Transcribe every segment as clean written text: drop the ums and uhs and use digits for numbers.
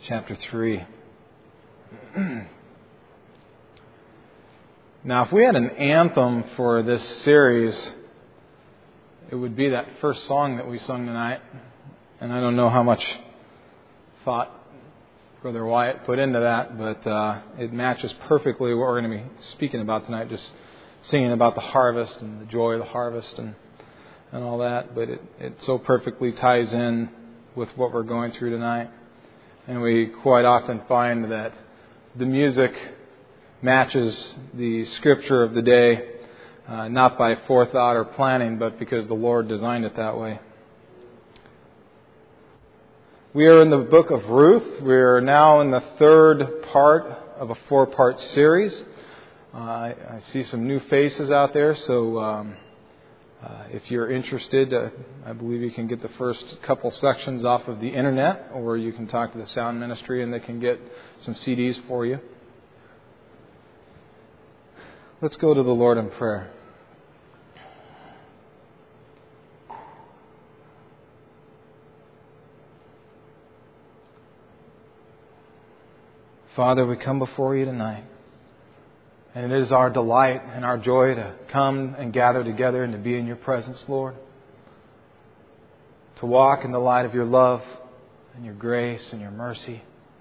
chapter 3. Now, if we had an anthem for this series, it would be that first song that we sung tonight. And I don't know how much thought Brother Wyatt put into that, but it matches perfectly what we're going to be speaking about tonight, just singing about the harvest and the joy of the harvest and all that. But it so perfectly ties in with what we're going through tonight. And we quite often find that the music matches the scripture of the day, not by forethought or planning, but because the Lord designed it that way. We are in the book of Ruth. We are now in the third part of a 4-part series. I see some new faces out there, so if you're interested, I believe you can get the first couple sections off of the internet, or you can talk to the sound ministry and they can get some CDs for you. Let's go to the Lord in prayer. Father, we come before you tonight. And it is our delight and our joy to come and gather together and to be in your presence, Lord. To walk in the light of your love and your grace and your mercy.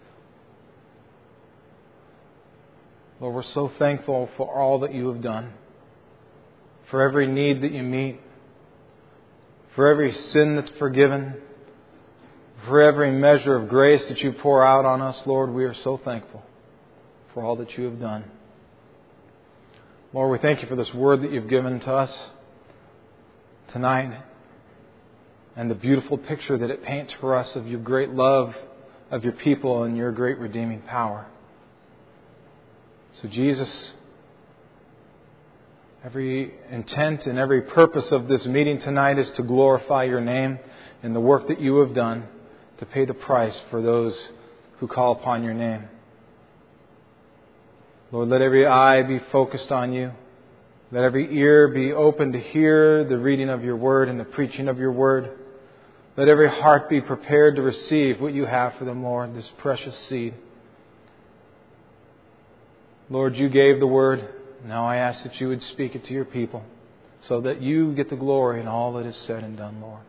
Lord, we're so thankful for all that you have done. For every need that you meet. For every sin that's forgiven. For every measure of grace that you pour out on us, Lord, we are so thankful for all that you have done. Lord, we thank you for this word that you've given to us tonight and the beautiful picture that it paints for us of your great love of your people and your great redeeming power. So Jesus, every intent and every purpose of this meeting tonight is to glorify your name and the work that you have done to pay the price for those who call upon your name. Lord, let every eye be focused on you. Let every ear be open to hear the reading of your word and the preaching of your word. Let every heart be prepared to receive what you have for them, Lord, this precious seed. Lord, you gave the word. Now I ask that you would speak it to your people so that you get the glory in all that is said and done, Lord.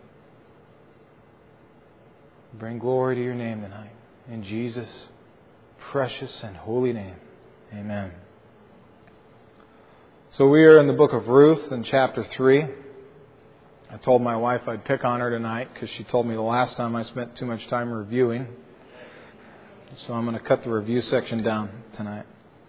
Bring glory to your name tonight. In Jesus' precious and holy name. Amen. So we are in the book of Ruth in chapter 3. I told my wife I'd pick on her tonight because she told me the last time I spent too much time reviewing. So I'm going to cut the review section down tonight.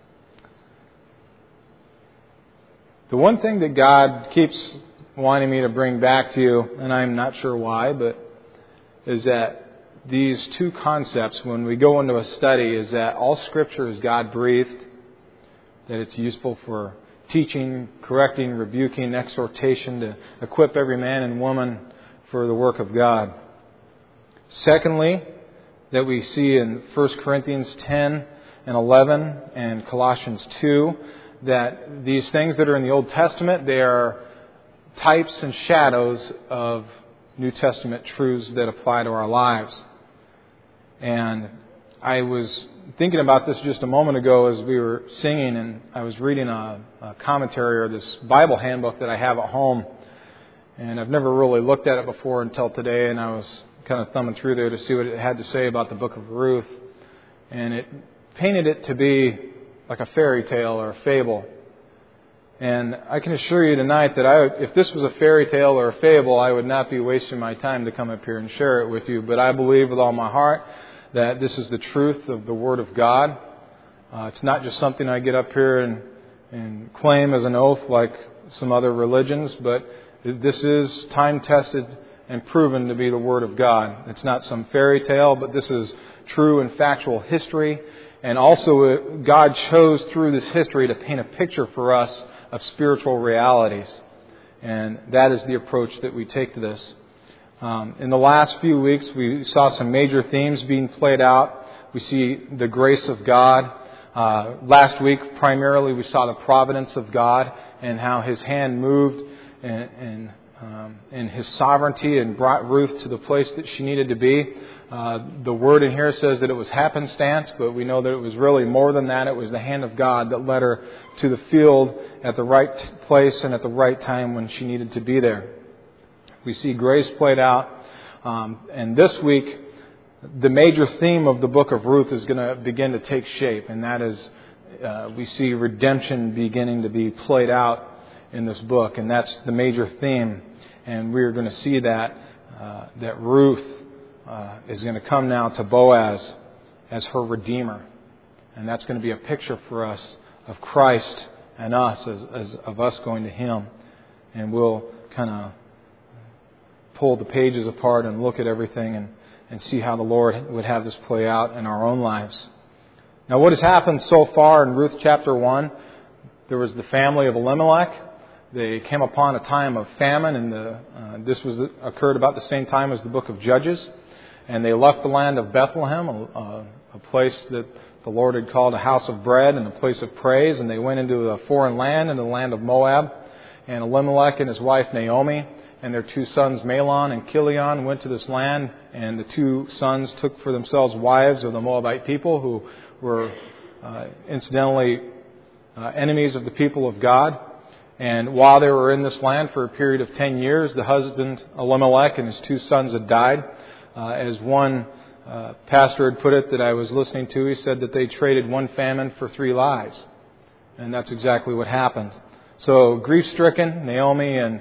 The one thing that God keeps wanting me to bring back to you, and I'm not sure why, but is that these two concepts, when we go into a study, is that all Scripture is God-breathed, that it's useful for teaching, correcting, rebuking, exhortation, to equip every man and woman for the work of God. Secondly, that we see in 1 Corinthians 10 and 11 and Colossians 2, that these things that are in the Old Testament, they are types and shadows of New Testament truths that apply to our lives. And I was thinking about this just a moment ago as we were singing, and I was reading a commentary or this Bible handbook that I have at home. And I've never really looked at it before until today, and I was kind of thumbing through there to see what it had to say about the book of Ruth. And it painted it to be like a fairy tale or a fable. And I can assure you tonight that if this was a fairy tale or a fable, I would not be wasting my time to come up here and share it with you. But I believe with all my heart that this is the truth of the Word of God. It's not just something I get up here and claim as an oath like some other religions, but this is time-tested and proven to be the Word of God. It's not some fairy tale, but this is true and factual history. And also, God chose through this history to paint a picture for us of spiritual realities. And that is the approach that we take to this. In the last few weeks, we saw some major themes being played out. We see the grace of God. Last week, primarily, we saw the providence of God and how His hand moved in His sovereignty and brought Ruth to the place that she needed to be. The word in here says that it was happenstance, but we know that it was really more than that. It was the hand of God that led her to the field at the right place and at the right time when she needed to be there. We see grace played out. And this week, the major theme of the book of Ruth is going to begin to take shape, and that is we see redemption beginning to be played out in this book, and that's the major theme. And we're going to see that Ruth is going to come now to Boaz as her Redeemer. And that's going to be a picture for us of Christ and us, as of us going to Him. And we'll kind of pull the pages apart and look at everything and see how the Lord would have this play out in our own lives. Now, what has happened so far in Ruth chapter 1, there was the family of Elimelech. They came upon a time of famine, and this occurred about the same time as the book of Judges. And they left the land of Bethlehem, a place that the Lord had called a house of bread and a place of praise. And they went into a foreign land, in the land of Moab. And Elimelech and his wife Naomi and their two sons Mahlon and Chilion went to this land. And the two sons took for themselves wives of the Moabite people, who were incidentally enemies of the people of God. And while they were in this land for a period of 10 years, the husband Elimelech and his two sons had died. As one pastor had put it that I was listening to, he said that they traded one famine for 3 lives. And that's exactly what happened. So grief-stricken, Naomi and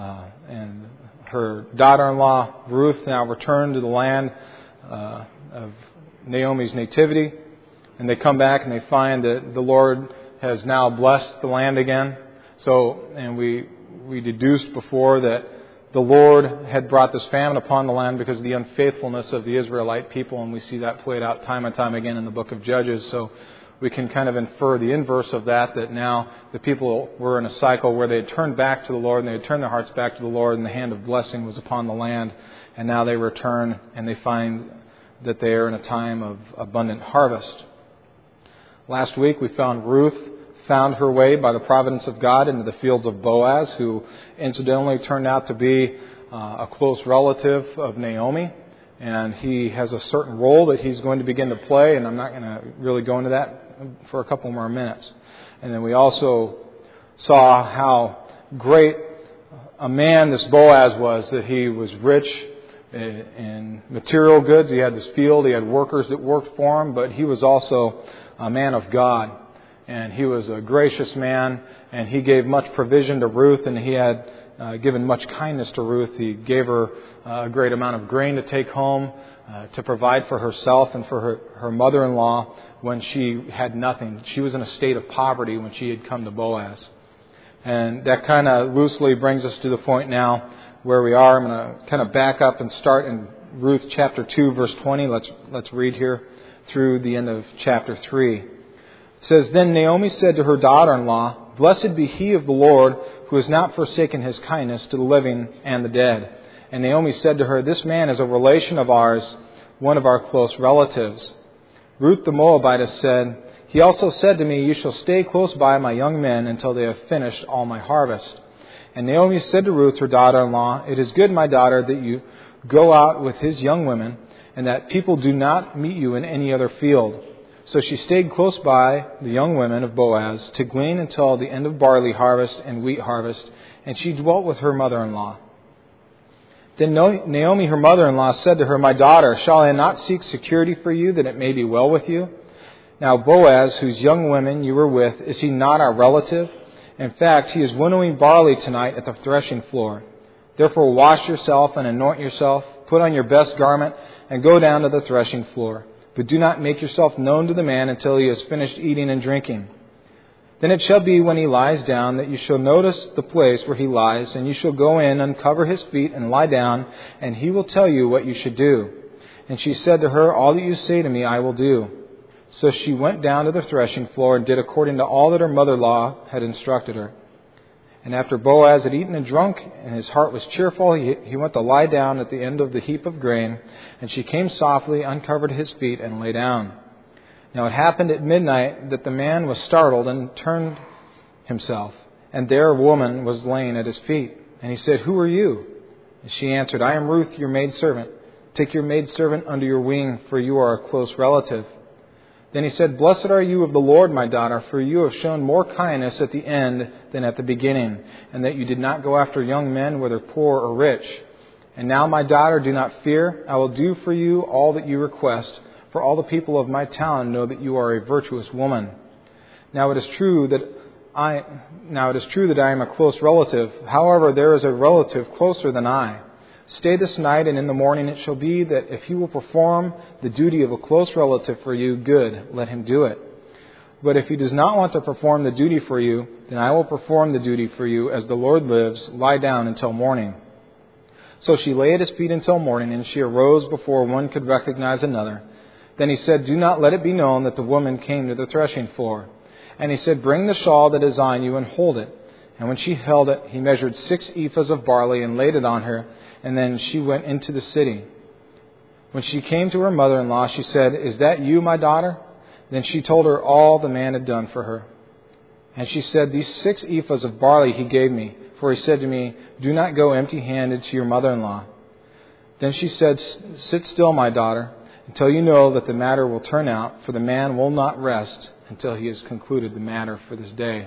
her daughter-in-law Ruth now return to the land of Naomi's nativity. And they come back and they find that the Lord has now blessed the land again. And we deduced before that the Lord had brought this famine upon the land because of the unfaithfulness of the Israelite people, and we see that played out time and time again in the book of Judges. So we can kind of infer the inverse of that now the people were in a cycle where they had turned back to the Lord, and they had turned their hearts back to the Lord, and the hand of blessing was upon the land. And now they return and they find that they are in a time of abundant harvest. Last week we found Ruth found her way by the providence of God into the fields of Boaz, who incidentally turned out to be a close relative of Naomi. And he has a certain role that he's going to begin to play, and I'm not going to really go into that for a couple more minutes. And then we also saw how great a man this Boaz was, that he was rich in material goods. He had this field, he had workers that worked for him, but he was also a man of God. And he was a gracious man, and he gave much provision to Ruth, and he had given much kindness to Ruth. He gave her a great amount of grain to take home, to provide for herself and for her mother-in-law when she had nothing. She was in a state of poverty when she had come to Boaz. And that kind of loosely brings us to the point now where we are. I'm going to kind of back up and start in Ruth chapter 2, verse 20. Let's read here through the end of chapter 3. It says, "Then Naomi said to her daughter-in-law, 'Blessed be he of the Lord, who has not forsaken his kindness to the living and the dead.' And Naomi said to her, 'This man is a relation of ours, one of our close relatives.' Ruth the Moabitess said, 'He also said to me, you shall stay close by my young men until they have finished all my harvest.' And Naomi said to Ruth, her daughter-in-law, 'It is good, my daughter, that you go out with his young women, and that people do not meet you in any other field.' So she stayed close by the young women of Boaz to glean until the end of barley harvest and wheat harvest, and she dwelt with her mother-in-law. Then Naomi, her mother-in-law, said to her, 'My daughter, shall I not seek security for you, that it may be well with you? Now Boaz, whose young women you were with, is he not our relative? In fact, he is winnowing barley tonight at the threshing floor. Therefore wash yourself and anoint yourself, put on your best garment, and go down to the threshing floor. But do not make yourself known to the man until he has finished eating and drinking. Then it shall be when he lies down that you shall notice the place where he lies, and you shall go in, uncover his feet, and lie down, and he will tell you what you should do.' And she said to her, 'All that you say to me I will do.' So she went down to the threshing floor and did according to all that her mother-in-law had instructed her. And after Boaz had eaten and drunk, and his heart was cheerful, he went to lie down at the end of the heap of grain. And she came softly, uncovered his feet, and lay down. Now it happened at midnight that the man was startled and turned himself. And there a woman was laying at his feet. And he said, 'Who are you?' And she answered, 'I am Ruth, your maidservant. Take your maidservant under your wing, for you are a close relative." Then he said, "Blessed are you of the Lord, my daughter, for you have shown more kindness at the end than at the beginning, and that you did not go after young men, whether poor or rich. And now, my daughter, do not fear. I will do for you all that you request, for all the people of my town know that you are a virtuous woman. Now it is true that I am a close relative. However, there is a relative closer than I. Stay this night, and in the morning it shall be that if he will perform the duty of a close relative for you, good, let him do it. But if he does not want to perform the duty for you, then I will perform the duty for you. As the Lord lives, lie down until morning." So she lay at his feet until morning, and she arose before one could recognize another. Then he said, "Do not let it be known that the woman came to the threshing floor." And he said, "Bring the shawl that is on you and hold it." And when she held it, he measured 6 ephahs of barley and laid it on her, and then she went into the city. When she came to her mother-in-law, she said, "Is that you, my daughter?" Then she told her all the man had done for her. And she said, "These 6 ephahs of barley he gave me, for he said to me, 'Do not go empty-handed to your mother-in-law.'" Then she said, "Sit still, my daughter, until you know that the matter will turn out, for the man will not rest until he has concluded the matter for this day."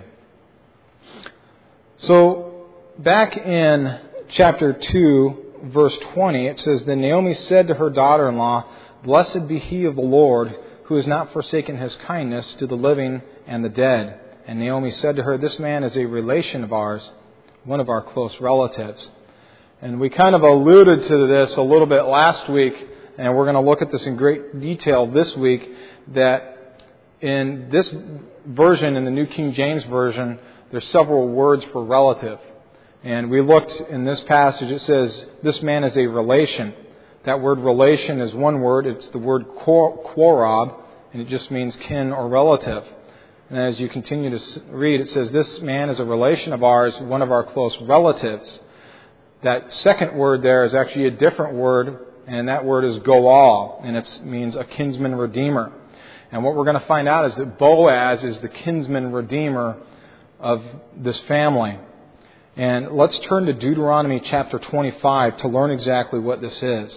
So, back in chapter 2, verse 20, it says, "Then Naomi said to her daughter-in-law, 'Blessed be he of the Lord, who has not forsaken his kindness to the living and the dead.' And Naomi said to her, 'This man is a relation of ours, one of our close relatives.'" And we kind of alluded to this a little bit last week, and we're going to look at this in great detail this week, that in this version, in the New King James Version, there's several words for relative. And we looked in this passage, it says, "This man is a relation." That word relation is one word. It's the word quorob, and it just means kin or relative. And as you continue to read, it says, "This man is a relation of ours, one of our close relatives." That second word there is actually a different word, and that word is goal, and it means a kinsman redeemer. And what we're going to find out is that Boaz is the kinsman redeemer of this family. And let's turn to Deuteronomy chapter 25 to learn exactly what this is.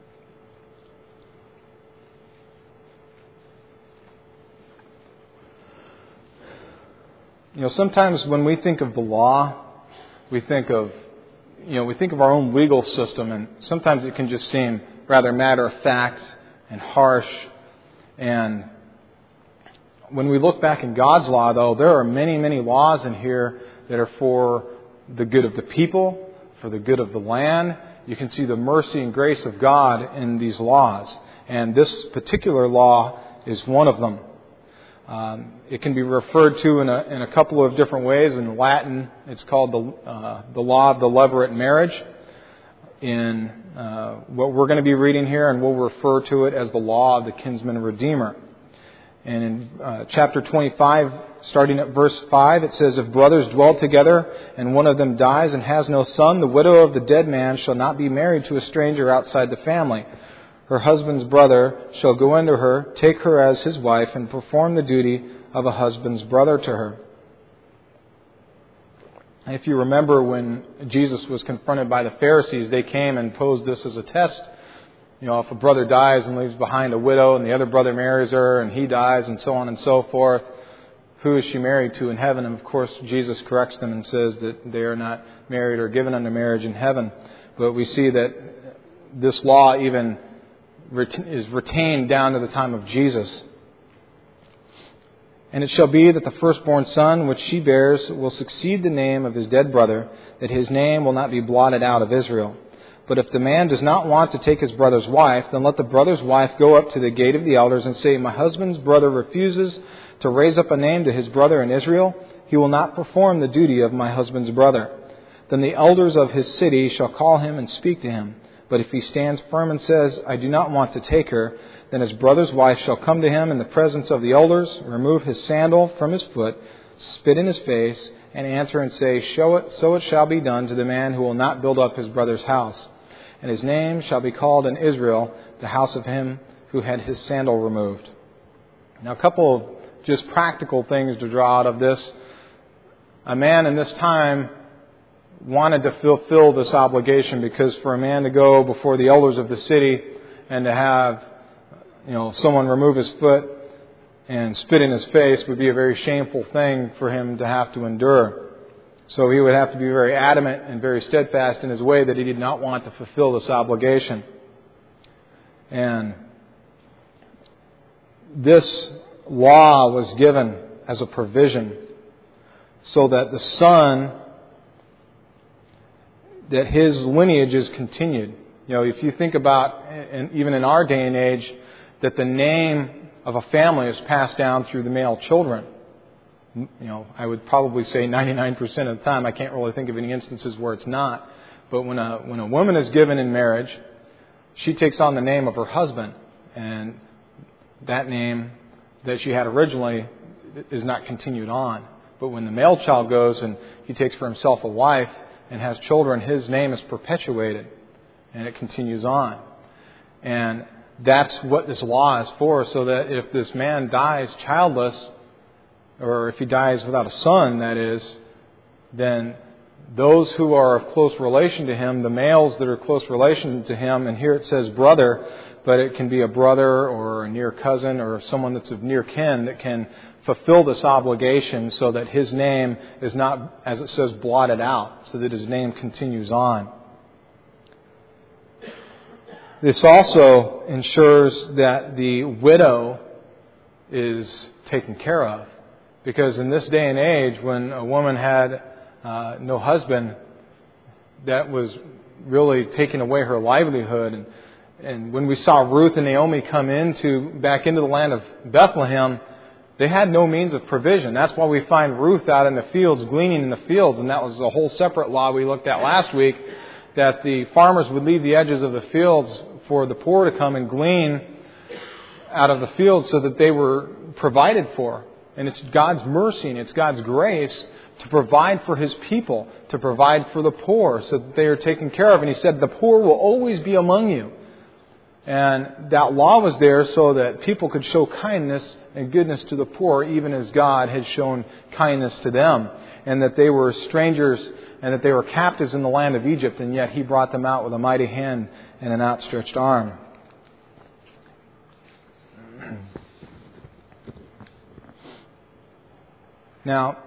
You know, sometimes when we think of the law, we think of our own legal system, and sometimes it can just seem rather matter-of-fact and harsh. And when we look back in God's law, though, there are many, many laws in here that are for the good of the people, for the good of the land. You can see the mercy and grace of God in these laws. And this particular law is one of them. It can be referred to in a couple of different ways. In Latin, it's called the law of the levirate marriage. In what we're going to be reading here, and we'll refer to it as the law of the kinsman redeemer. And in chapter 25, starting at verse 5, it says, "If brothers dwell together, and one of them dies and has no son, the widow of the dead man shall not be married to a stranger outside the family. Her husband's brother shall go into her, take her as his wife, and perform the duty of a husband's brother to her." If you remember when Jesus was confronted by the Pharisees, they came and posed this as a test. You know, if a brother dies and leaves behind a widow and the other brother marries her and he dies and so on and so forth, who is she married to in heaven? And of course, Jesus corrects them and says that they are not married or given unto marriage in heaven. But we see that this law even is retained down to the time of Jesus. "And it shall be that the firstborn son which she bears will succeed the name of his dead brother, that his name will not be blotted out of Israel. But if the man does not want to take his brother's wife, then let the brother's wife go up to the gate of the elders and say, 'My husband's brother refuses to raise up a name to his brother in Israel. He will not perform the duty of my husband's brother.' Then the elders of his city shall call him and speak to him. But if he stands firm and says, 'I do not want to take her,' then his brother's wife shall come to him in the presence of the elders, remove his sandal from his foot, spit in his face, and answer and say, 'So it shall be done to the man who will not build up his brother's house. And his name shall be called in Israel, the house of him who had his sandal removed.'" Now, a couple of just practical things to draw out of this. A man in this time wanted to fulfill this obligation, because for a man to go before the elders of the city and to have someone remove his foot and spit in his face would be a very shameful thing for him to have to endure. So he would have to be very adamant and very steadfast in his way that he did not want to fulfill this obligation. And this law was given as a provision so that the son, that his lineage is continued. If you think about, and even in our day and age, that the name of a family is passed down through the male children. I would probably say 99% of the time. I can't really think of any instances where it's not. But when a woman is given in marriage, she takes on the name of her husband, and that name that she had originally is not continued on. But when the male child goes and he takes for himself a wife and has children, his name is perpetuated and it continues on. And that's what this law is for, so that if this man dies childless, or if he dies without a son, that is, then those who are of close relation to him, the males that are close relation to him, and here it says brother, but it can be a brother or a near cousin or someone that's of near kin that can fulfill this obligation so that his name is not, as it says, blotted out, so that his name continues on. This also ensures that the widow is taken care of. Because in this day and age, when a woman had no husband, that was really taking away her livelihood. And when we saw Ruth and Naomi come back into the land of Bethlehem, they had no means of provision. That's why we find Ruth out in the fields, gleaning in the fields. And that was a whole separate law we looked at last week, that the farmers would leave the edges of the fields for the poor to come and glean out of the fields so that they were provided for. And it's God's mercy and it's God's grace to provide for His people, to provide for the poor so that they are taken care of. And He said, the poor will always be among you. And that law was there so that people could show kindness and goodness to the poor, even as God had shown kindness to them. And that they were strangers and that they were captives in the land of Egypt, and yet He brought them out with a mighty hand and an outstretched arm. Now,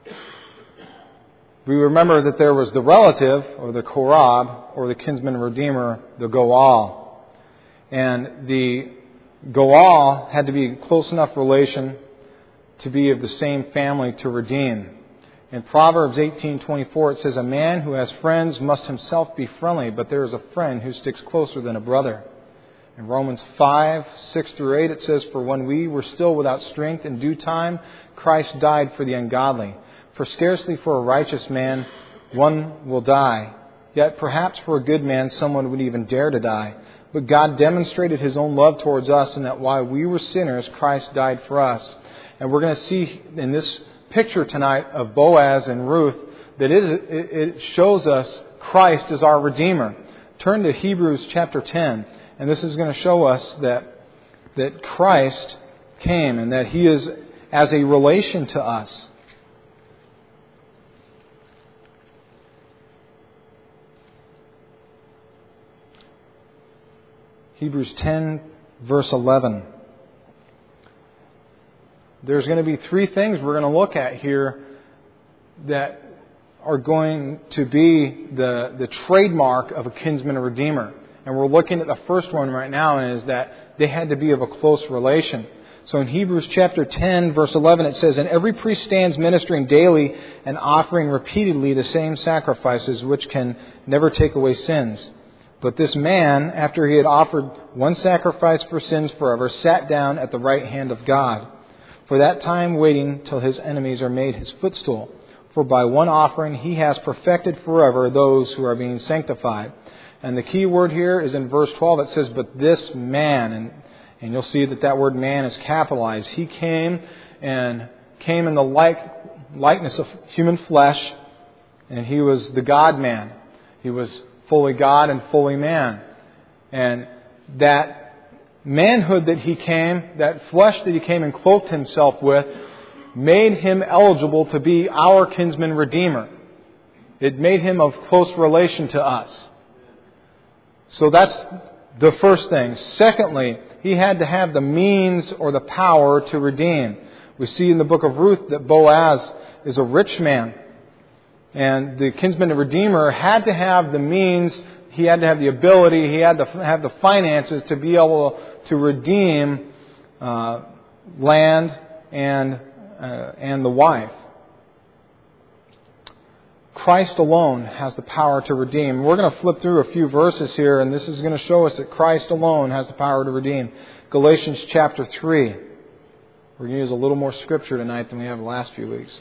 we remember that there was the relative, or the Korab, or the kinsman redeemer, the Goal. And the Goal had to be close enough relation to be of the same family to redeem. In Proverbs 18:24 it says, a man who has friends must himself be friendly, but there is a friend who sticks closer than a brother. In Romans 5:6-8 it says, for when we were still without strength, in due time Christ died for the ungodly. For scarcely for a righteous man one will die. Yet perhaps for a good man someone would even dare to die. But God demonstrated His own love towards us, in that while we were sinners, Christ died for us. And we're going to see in this picture tonight of Boaz and Ruth that it shows us Christ as our Redeemer. Turn to Hebrews chapter 10, and this is going to show us that Christ came and that He is as a relation to us. Hebrews 10, verse 11. There's going to be three things we're going to look at here that are going to be the trademark of a kinsman redeemer. And we're looking at the first one right now, and is that they had to be of a close relation. So in Hebrews chapter 10, verse 11, it says, and every priest stands ministering daily and offering repeatedly the same sacrifices which can never take away sins. But this man, after he had offered one sacrifice for sins forever, sat down at the right hand of God, for that time waiting till his enemies are made his footstool. For by one offering he has perfected forever those who are being sanctified. And the key word here is in verse 12. It says, but this man, and you'll see that word man is capitalized. He came in the likeness of human flesh, and He was the God-man. He was fully God and fully man. And that manhood that He came, that flesh that He came and cloaked Himself with, made Him eligible to be our kinsman redeemer. It made Him of close relation to us. So that's the first thing. Secondly, He had to have the means or the power to redeem. We see in the book of Ruth that Boaz is a rich man. And the kinsman and redeemer had to have the means, he had to have the ability, he had to have the finances to be able to redeem land and the wife. Christ alone has the power to redeem. We're going to flip through a few verses here, and this is going to show us that Christ alone has the power to redeem. Galatians chapter 3. We're going to use a little more scripture tonight than we have the last few weeks.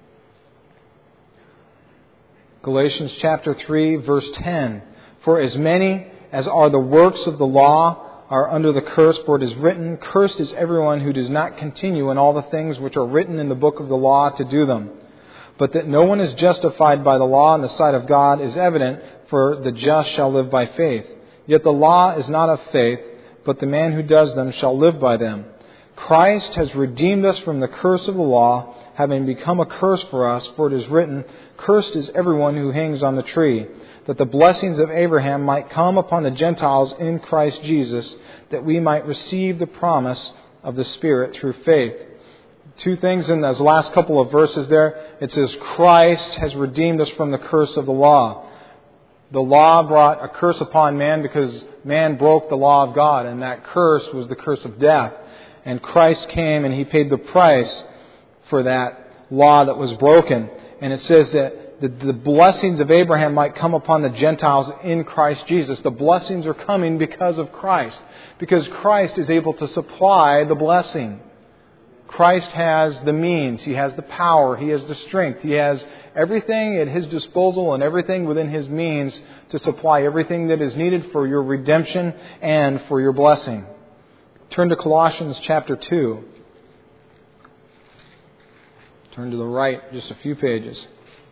Galatians chapter 3, verse 10. For as many as are the works of the law are under the curse, for it is written, Cursed is everyone who does not continue in all the things which are written in the book of the law to do them. But that no one is justified by the law in the sight of God is evident, for the just shall live by faith. Yet the law is not of faith, but the man who does them shall live by them. Christ has redeemed us from the curse of the law, having become a curse for us, for it is written, Cursed is everyone who hangs on the tree, that the blessings of Abraham might come upon the Gentiles in Christ Jesus, that we might receive the promise of the Spirit through faith. Two things in those last couple of verses there. It says, Christ has redeemed us from the curse of the law. The law brought a curse upon man because man broke the law of God, and that curse was the curse of death. And Christ came and He paid the price for that law that was broken. And it says that the blessings of Abraham might come upon the Gentiles in Christ Jesus. The blessings are coming because of Christ. Because Christ is able to supply the blessing. Christ has the means. He has the power. He has the strength. He has everything at His disposal and everything within His means to supply everything that is needed for your redemption and for your blessing. Turn to Colossians chapter 2. Turn to the right just a few pages.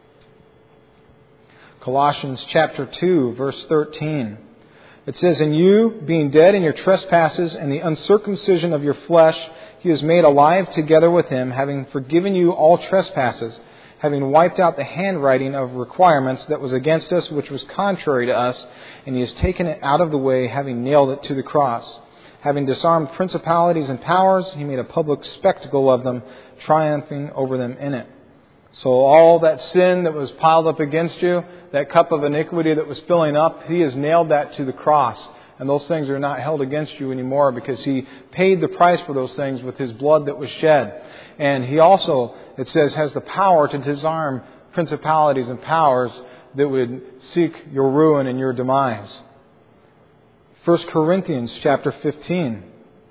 Colossians chapter 2, verse 13. It says, And you, being dead in your trespasses and the uncircumcision of your flesh, He has made alive together with Him, having forgiven you all trespasses, having wiped out the handwriting of requirements that was against us, which was contrary to us, and He has taken it out of the way, having nailed it to the cross. Having disarmed principalities and powers, He made a public spectacle of them, triumphing over them in it. So all that sin that was piled up against you, that cup of iniquity that was filling up, He has nailed that to the cross. And those things are not held against you anymore because He paid the price for those things with His blood that was shed. And He also, it says, has the power to disarm principalities and powers that would seek your ruin and your demise. 1 Corinthians chapter 15.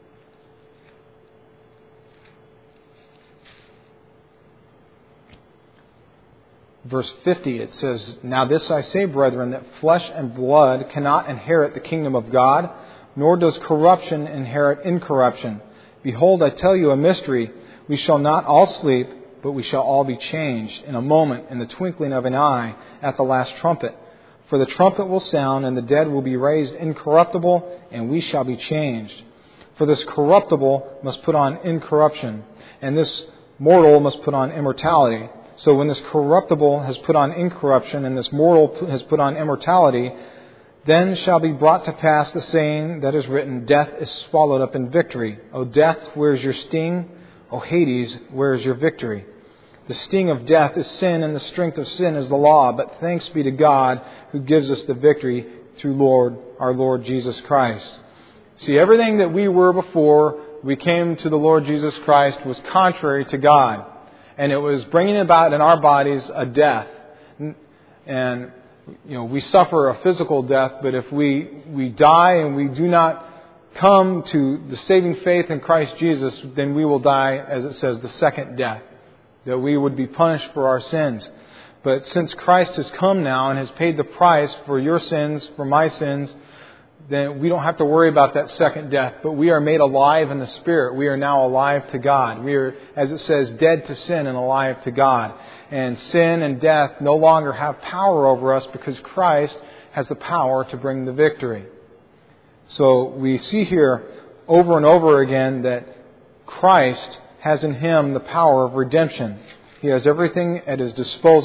Verse 50, it says, Now this I say, brethren, that flesh and blood cannot inherit the kingdom of God, nor does corruption inherit incorruption. Behold, I tell you a mystery. We shall not all sleep, but we shall all be changed in a moment, in the twinkling of an eye, at the last trumpet. For the trumpet will sound, and the dead will be raised incorruptible, and we shall be changed. For this corruptible must put on incorruption, and this mortal must put on immortality. So when this corruptible has put on incorruption, and this mortal has put on immortality, then shall be brought to pass the saying that is written, Death is swallowed up in victory. O death, where is your sting? O Hades, where is your victory? The sting of death is sin, and the strength of sin is the law. But thanks be to God who gives us the victory through our Lord Jesus Christ. See, everything that we were before we came to the Lord Jesus Christ was contrary to God. And it was bringing about in our bodies a death. And, we suffer a physical death, but if we die and we do not come to the saving faith in Christ Jesus, then we will die, as it says, the second death. That we would be punished for our sins. But since Christ has come now and has paid the price for your sins, for my sins, then we don't have to worry about that second death. But we are made alive in the Spirit. We are now alive to God. We are, as it says, dead to sin and alive to God. And sin and death no longer have power over us because Christ has the power to bring the victory. So we see here over and over again that Christ has in Him the power of redemption. He has everything at His disposal,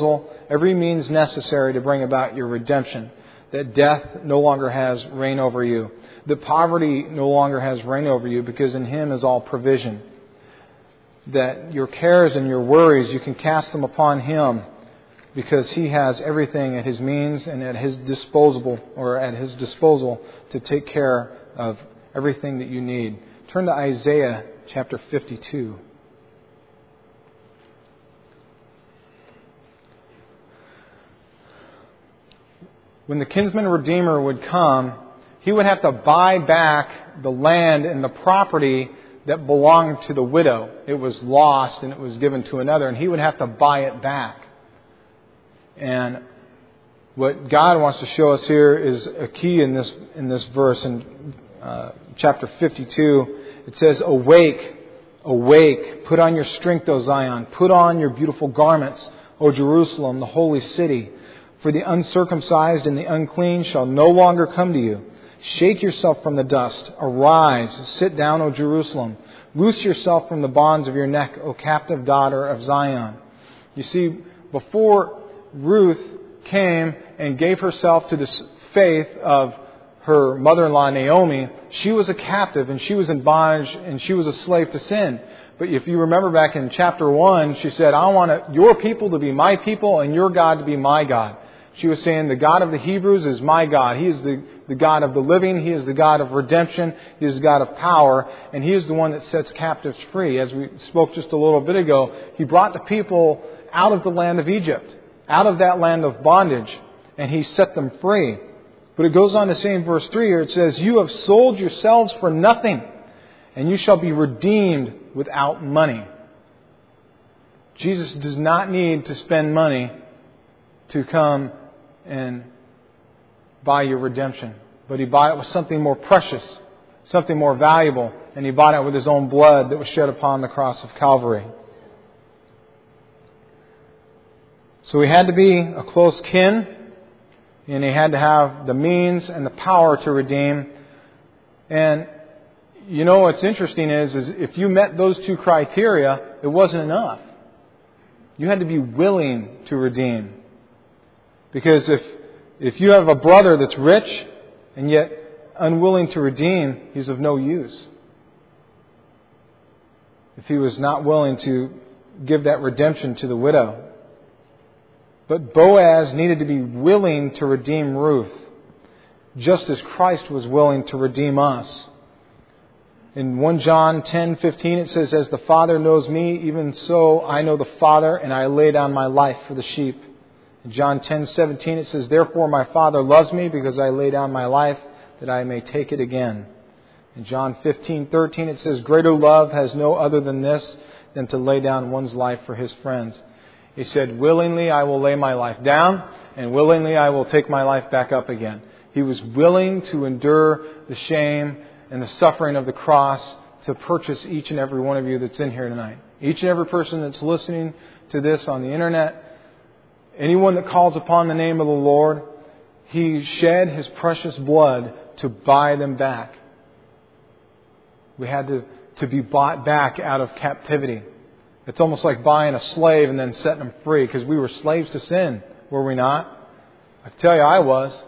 every means necessary to bring about your redemption. That death no longer has reign over you. That poverty no longer has reign over you, because in Him is all provision. That your cares and your worries, you can cast them upon Him, because He has everything at His means and at His disposal to take care of everything that you need. Turn to Isaiah chapter 52. When the kinsman redeemer would come, he would have to buy back the land and the property that belonged to the widow. It was lost and it was given to another, and he would have to buy it back. And what God wants to show us here is a key in this verse. In chapter 52, it says, "Awake, awake, put on your strength, O Zion. Put on your beautiful garments, O Jerusalem, the holy city. For the uncircumcised and the unclean shall no longer come to you. Shake yourself from the dust. Arise, sit down, O Jerusalem. Loose yourself from the bonds of your neck, O captive daughter of Zion." You see, before Ruth came and gave herself to the faith of her mother-in-law Naomi, she was a captive and she was in bondage and she was a slave to sin. But if you remember back in chapter 1, she said, "I want your people to be my people and your God to be my God." She was saying, the God of the Hebrews is my God. He is the God of the living. He is the God of redemption. He is the God of power. And He is the one that sets captives free. As we spoke just a little bit ago, He brought the people out of the land of Egypt, out of that land of bondage, and He set them free. But it goes on to say in verse 3 here, it says, "You have sold yourselves for nothing, and you shall be redeemed without money." Jesus does not need to spend money to come and buy your redemption. But He bought it with something more precious, something more valuable, and He bought it with His own blood that was shed upon the cross of Calvary. So He had to be a close kin, and He had to have the means and the power to redeem. And you know what's interesting is if you met those two criteria, it wasn't enough. You had to be willing to redeem. Because if you have a brother that's rich and yet unwilling to redeem, he's of no use. If he was not willing to give that redemption to the widow. But Boaz needed to be willing to redeem Ruth, just as Christ was willing to redeem us. In 1 John 10:15 it says, "As the Father knows me, even so I know the Father, and I lay down my life for the sheep." In John 10:17 it says, "Therefore my Father loves me, because I lay down my life that I may take it again." In John 15:13 it says, "Greater love has no other than this, than to lay down one's life for his friends." He said, "Willingly I will lay my life down, and willingly I will take my life back up again." He was willing to endure the shame and the suffering of the cross to purchase each and every one of you that's in here tonight. Each and every person that's listening to this on the internet, anyone that calls upon the name of the Lord, He shed His precious blood to buy them back. We had to be bought back out of captivity. It's almost like buying a slave and then setting them free, because we were slaves to sin, were we not? I tell you, I was.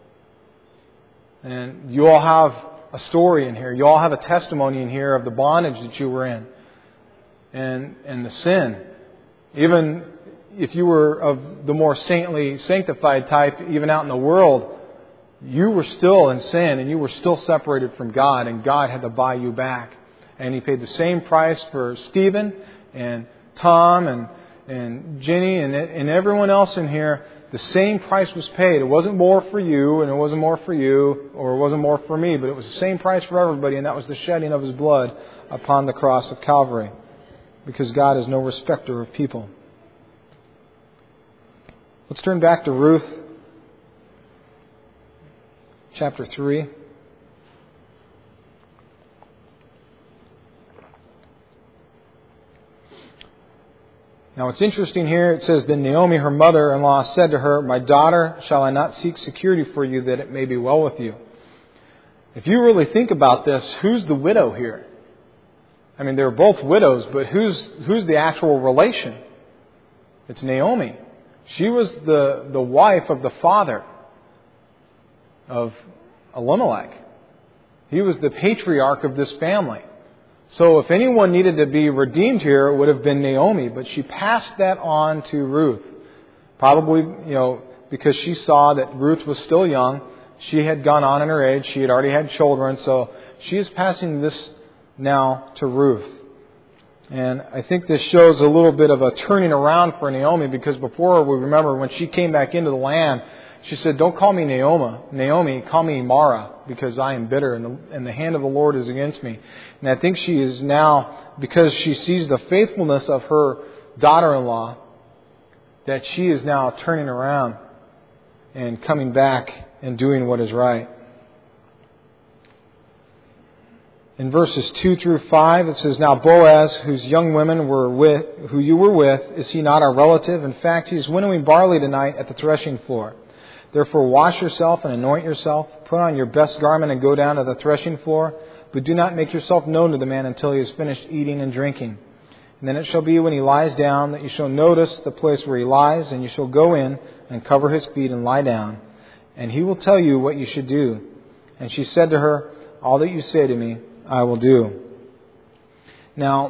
And you all have a story in here. You all have a testimony in here of the bondage that you were in and the sin. Even if you were of the more saintly, sanctified type, even out in the world, you were still in sin and you were still separated from God, and God had to buy you back. And He paid the same price for Stephen and Tom and Jenny and everyone else in here. The same price was paid. It wasn't more for you, and it wasn't more for you, or it wasn't more for me, but it was the same price for everybody, and that was the shedding of His blood upon the cross of Calvary. Because God is no respecter of people. Let's turn back to Ruth, chapter 3. Now it's interesting here, it says, "Then Naomi, her mother-in-law, said to her, 'My daughter, shall I not seek security for you, that it may be well with you?'" If you really think about this, who's the widow here? I mean, they're both widows, but who's the actual relation? It's Naomi. She was the wife of the father of Elimelech. He was the patriarch of this family. So if anyone needed to be redeemed here, it would have been Naomi. But she passed that on to Ruth. Probably, because she saw that Ruth was still young. She had gone on in her age. She had already had children. So she is passing this now to Ruth. And I think this shows a little bit of a turning around for Naomi, because before, we remember when she came back into the land, she said, "Don't call me Naomi, call me Mara, because I am bitter, and the hand of the Lord is against me." And I think she is now, because she sees the faithfulness of her daughter-in-law, that she is now turning around and coming back and doing what is right. In verses 2 through 5, it says, "Now Boaz, whose young women who you were with, is he not our relative? In fact, he is winnowing barley tonight at the threshing floor. Therefore wash yourself and anoint yourself, put on your best garment and go down to the threshing floor, but do not make yourself known to the man until he has finished eating and drinking. And then it shall be when he lies down that you shall notice the place where he lies, and you shall go in and cover his feet and lie down, and he will tell you what you should do." And she said to her, "All that you say to me, I will do." Now,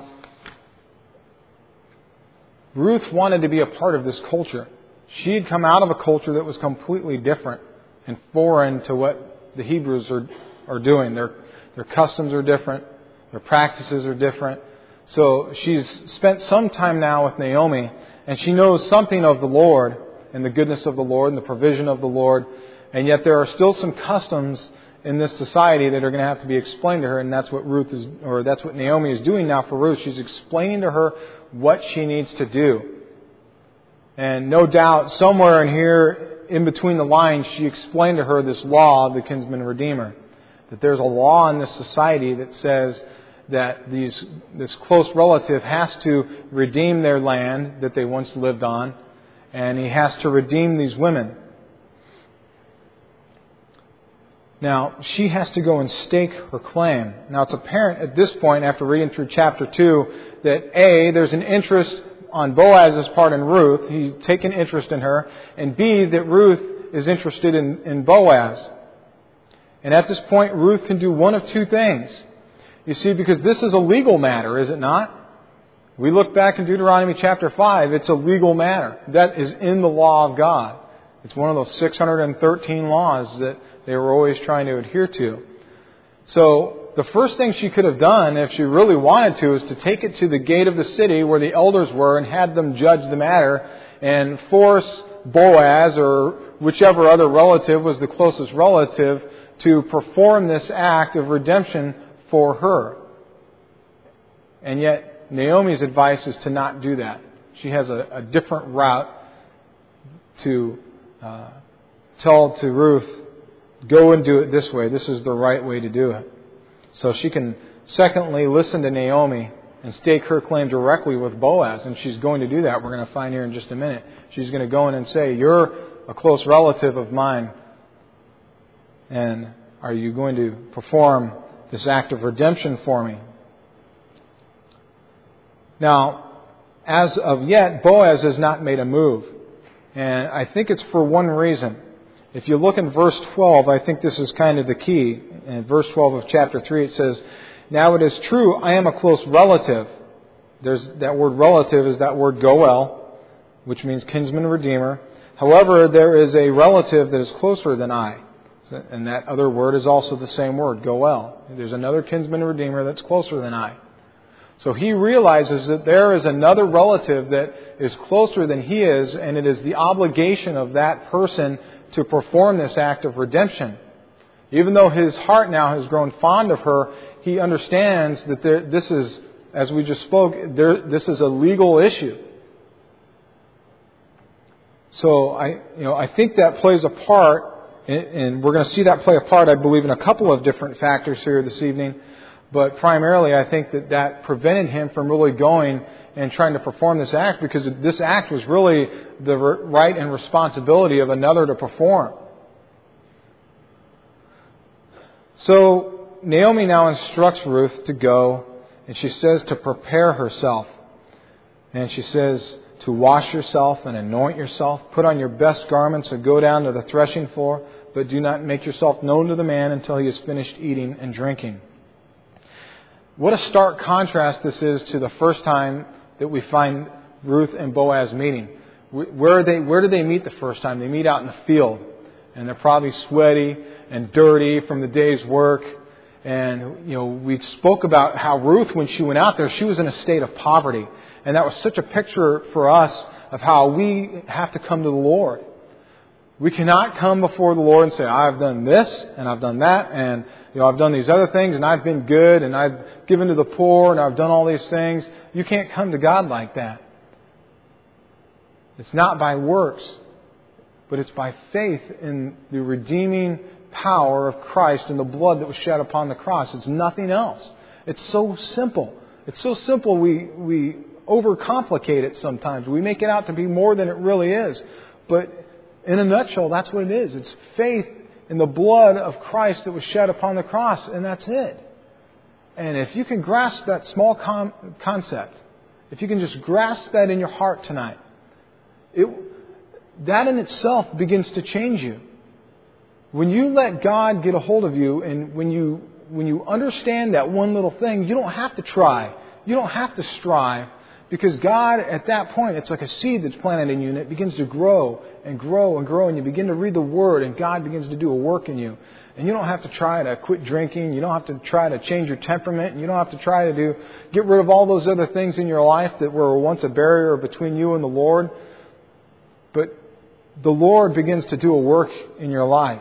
Ruth wanted to be a part of this culture. She had come out of a culture that was completely different and foreign to what the Hebrews are doing. Their customs are different. Their practices are different. So she's spent some time now with Naomi, and she knows something of the Lord and the goodness of the Lord and the provision of the Lord. And yet there are still some customs in this society that are going to have to be explained to her, and that's what that's what Naomi is doing now for Ruth. She's explaining to her what she needs to do. And no doubt, somewhere in here, in between the lines, she explained to her this law of the kinsman redeemer. That there's a law in this society that says that this close relative has to redeem their land that they once lived on, and he has to redeem these women. Now, she has to go and stake her claim. Now, it's apparent at this point, after reading through chapter 2, that A, there's an interest on Boaz's part in Ruth. He's taken interest in her. And B, that Ruth is interested in Boaz. And at this point, Ruth can do one of two things. You see, because this is a legal matter, is it not? We look back in Deuteronomy chapter 5, it's a legal matter. That is in the law of God. It's one of those 613 laws that they were always trying to adhere to. So the first thing she could have done, if she really wanted to, is to take it to the gate of the city where the elders were and had them judge the matter and force Boaz or whichever other relative was the closest relative to perform this act of redemption for her. And yet Naomi's advice is to not do that. She has a different route to tell to Ruth, go and do it this way. This is the right way to do it. So she can, secondly, listen to Naomi and stake her claim directly with Boaz. And she's going to do that. We're going to find here in just a minute. She's going to go in and say, "You're a close relative of mine. And are you going to perform this act of redemption for me?" Now, as of yet, Boaz has not made a move. And I think it's for one reason. If you look in verse 12, I think this is kind of the key. In verse 12 of chapter 3, it says, "Now it is true, I am a close relative." There's that word relative is that word goel, which means kinsman redeemer. "However, there is a relative that is closer than I." And that other word is also the same word, goel. There's another kinsman redeemer that's closer than I. So he realizes that there is another relative that is closer than he is, and it is the obligation of that person to perform this act of redemption. Even though his heart now has grown fond of her, he understands that this is, as we just spoke, this is a legal issue. So I think that plays a part, and we're going to see that play a part, I believe, in a couple of different factors here this evening. But primarily, I think that prevented him from really going and trying to perform this act, because this act was really the right and responsibility of another to perform. So Naomi now instructs Ruth to go, and she says to prepare herself. And she says to wash yourself and anoint yourself. Put on your best garments and go down to the threshing floor, but do not make yourself known to the man until he has finished eating and drinking. What a stark contrast this is to the first time that we find Ruth and Boaz meeting. Where did they meet the first time? They meet out in the field. And they're probably sweaty and dirty from the day's work. And, we spoke about how Ruth, when she went out there, she was in a state of poverty. And that was such a picture for us of how we have to come to the Lord. We cannot come before the Lord and say, I've done this and I've done that and I've done these other things and I've been good and I've given to the poor and I've done all these things. You can't come to God like that. It's not by works, but it's by faith in the redeeming power of Christ and the blood that was shed upon the cross. It's nothing else. It's so simple. It's so simple we overcomplicate it sometimes. We make it out to be more than it really is. But in a nutshell, that's what it is. It's faith in the blood of Christ that was shed upon the cross, and that's it. And if you can grasp that small concept, if you can just grasp that in your heart tonight, that in itself begins to change you. When you let God get a hold of you, and when you understand that one little thing, you don't have to try. You don't have to strive. Because God, at that point, it's like a seed that's planted in you, and it begins to grow and grow and grow, and you begin to read the Word, and God begins to do a work in you. And you don't have to try to quit drinking. You don't have to try to change your temperament. And you don't have to try to get rid of all those other things in your life that were once a barrier between you and the Lord. But the Lord begins to do a work in your life.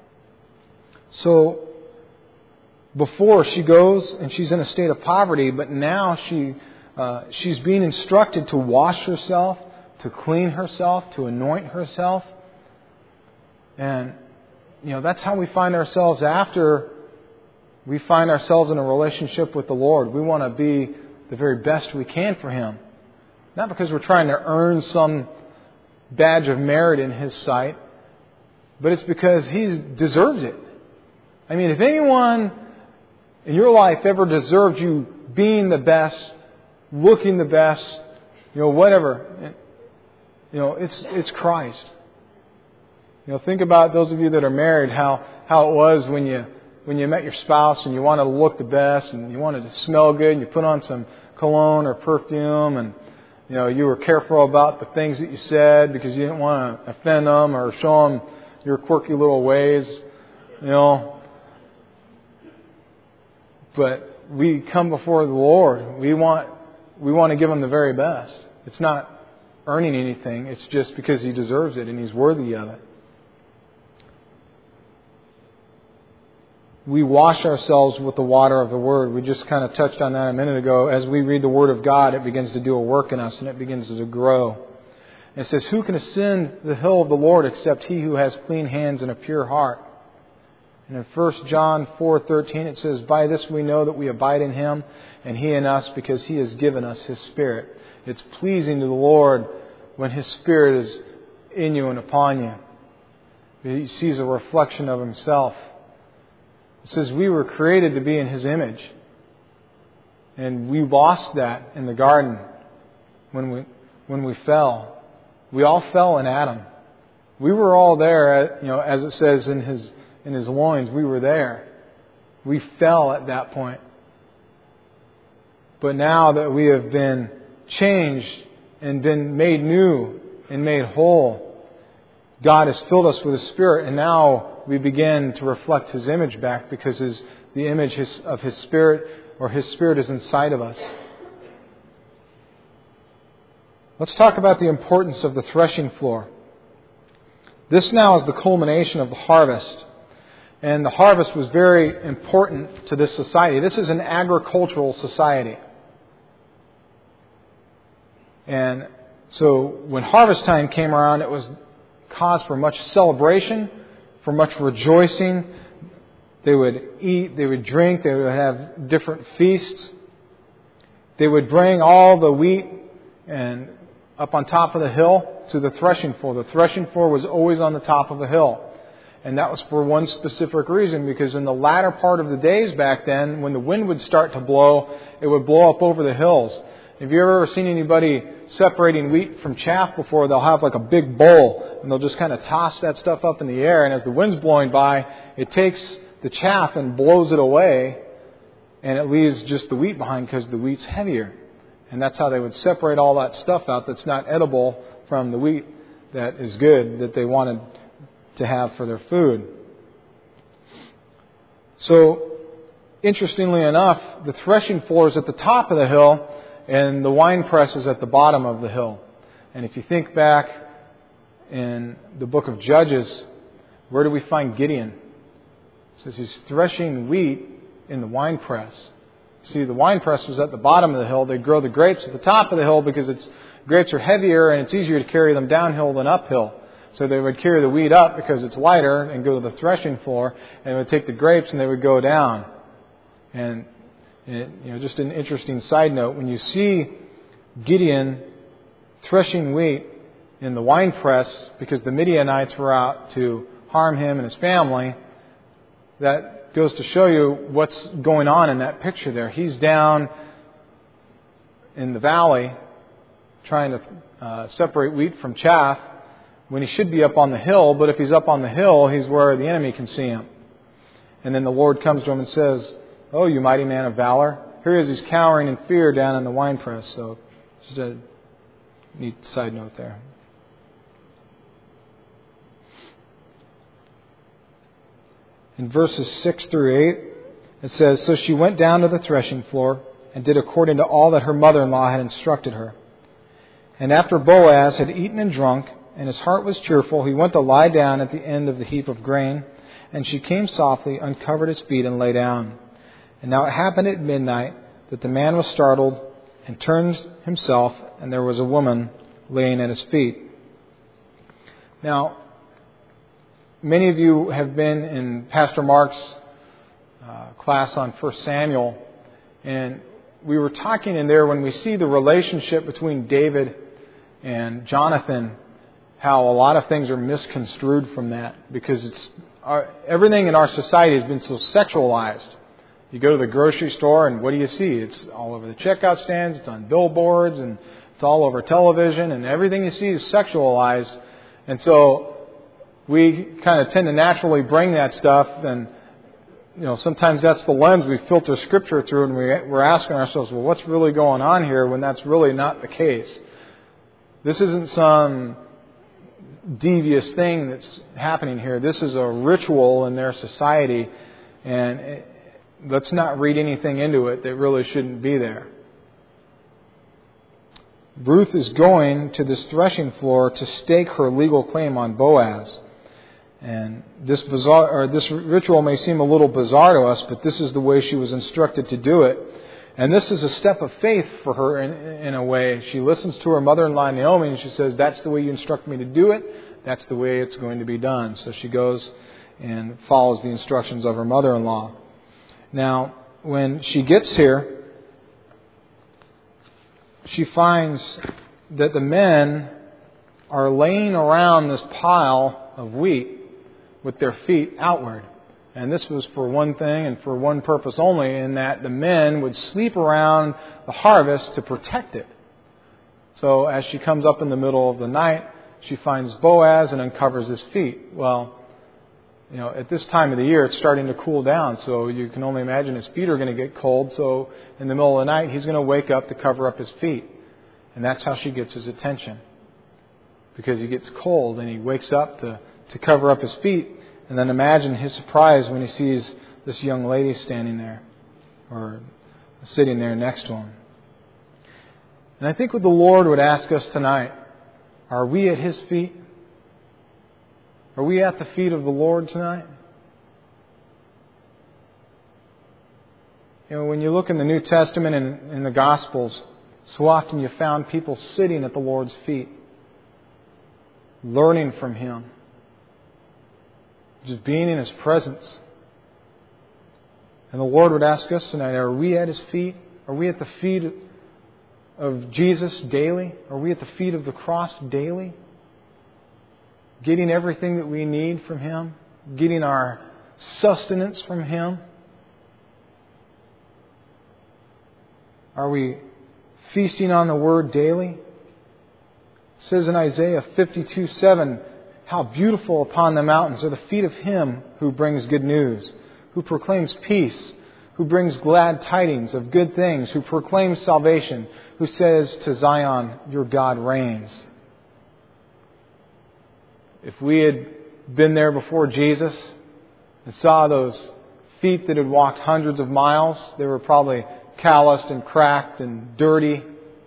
So, before she goes and she's in a state of poverty, but now she's being instructed to wash herself, to clean herself, to anoint herself. And, that's how we find ourselves after we find ourselves in a relationship with the Lord. We want to be the very best we can for Him. Not because we're trying to earn some badge of merit in His sight, but it's because He deserves it. I mean, if anyone in your life ever deserved you being the best, looking the best, whatever, it's Christ. Think about those of you that are married, how it was when you met your spouse and you wanted to look the best and you wanted to smell good and you put on some cologne or perfume and you were careful about the things that you said because you didn't want to offend them or show them your quirky little ways, But we come before the Lord. We want to give Him the very best. It's not earning anything. It's just because He deserves it and He's worthy of it. We wash ourselves with the water of the Word. We just kind of touched on that a minute ago. As we read the Word of God, it begins to do a work in us and it begins to grow. And it says, who can ascend the hill of the Lord except he who has clean hands and a pure heart? And in 1 John 4:13 it says, by this we know that we abide in Him and He in us because He has given us His Spirit. It's pleasing to the Lord when His Spirit is in you and upon you. He sees a reflection of Himself. It says we were created to be in His image. And we lost that in the garden when we fell. We all fell in Adam. We were all there, as it says in his loins, we were there. We fell at that point. But now that we have been changed and been made new and made whole, God has filled us with His Spirit, and now we begin to reflect His image back because the image of His Spirit, or His Spirit, is inside of us. Let's talk about the importance of the threshing floor. This now is the culmination of the harvest. And the harvest was very important to this society. This is an agricultural society. And so when harvest time came around, it was cause for much celebration, for much rejoicing. They would eat, they would drink, they would have different feasts. They would bring all the wheat and up on top of the hill to the threshing floor. The threshing floor was always on the top of the hill. And that was for one specific reason, because in the latter part of the days back then, when the wind would start to blow, it would blow up over the hills. Have you ever seen anybody separating wheat from chaff before? They'll have like a big bowl and they'll just kind of toss that stuff up in the air, and as the wind's blowing by, it takes the chaff and blows it away, and it leaves just the wheat behind because the wheat's heavier. And that's how they would separate all that stuff out that's not edible from the wheat that is good, that they wanted to have for their food. So, interestingly enough, the threshing floor is at the top of the hill and the wine press is at the bottom of the hill. And if you think back in the book of Judges, where do we find Gideon? It says he's threshing wheat in the wine press. See, the wine press was at the bottom of the hill. They grow the grapes at the top of the hill because grapes are heavier and it's easier to carry them downhill than uphill. So they would carry the wheat up because it's lighter and go to the threshing floor, and they would take the grapes and they would go down. And just an interesting side note, when you see Gideon threshing wheat in the wine press because the Midianites were out to harm him and his family, that goes to show you what's going on in that picture there. He's down in the valley trying to separate wheat from chaff when he should be up on the hill, but if he's up on the hill, he's where the enemy can see him. And then the Lord comes to him and says, "Oh, you mighty man of valor." Here he is, he's cowering in fear down in the wine press. So, just a neat side note there. In verses 6 through 8, it says, "So she went down to the threshing floor and did according to all that her mother-in-law had instructed her. And after Boaz had eaten and drunk, and his heart was cheerful, he went to lie down at the end of the heap of grain. And she came softly, uncovered his feet, and lay down. And now it happened at midnight that the man was startled and turned himself, and there was a woman laying at his feet." Now, many of you have been in Pastor Mark's class on 1 Samuel, and we were talking in there when we see the relationship between David and Jonathan, how a lot of things are misconstrued from that because everything in our society has been so sexualized. You go to the grocery store and what do you see? It's all over the checkout stands, it's on billboards, and it's all over television, and everything you see is sexualized. And so we kind of tend to naturally bring that stuff, and sometimes that's the lens we filter Scripture through, and we're asking ourselves, well, what's really going on here when that's really not the case? This isn't some devious thing that's happening here. This is a ritual in their society, and let's not read anything into it that really shouldn't be there. Ruth is going to this threshing floor to stake her legal claim on Boaz. And this ritual may seem a little bizarre to us, but this is the way she was instructed to do it. And this is a step of faith for her in a way. She listens to her mother-in-law Naomi and she says, "That's the way you instruct me to do it. That's the way it's going to be done." So she goes and follows the instructions of her mother-in-law. Now, when she gets here, she finds that the men are laying around this pile of wheat with their feet outward. And this was for one thing and for one purpose only, in that the men would sleep around the harvest to protect it. So as she comes up in the middle of the night, she finds Boaz and uncovers his feet. Well, at this time of the year, it's starting to cool down, so you can only imagine his feet are going to get cold. So in the middle of the night, he's going to wake up to cover up his feet. And that's how she gets his attention. Because he gets cold and he wakes up to cover up his feet. And then imagine his surprise when he sees this young lady standing there or sitting there next to him. And I think what the Lord would ask us tonight, are we at His feet? Are we at the feet of the Lord tonight? When you look in the New Testament and in the Gospels, so often you found people sitting at the Lord's feet, learning from Him, just being in His presence. And the Lord would ask us tonight, are we at His feet? Are we at the feet of Jesus daily? Are we at the feet of the cross daily? Getting everything that we need from Him? Getting our sustenance from Him? Are we feasting on the Word daily. It says in Isaiah 52:7, how beautiful upon the mountains are the feet of Him who brings good news, who proclaims peace, who brings glad tidings of good things, who proclaims salvation, who says to Zion, your God reigns. If we had been there before Jesus and saw those feet that had walked hundreds of miles, they were probably calloused and cracked and dirty.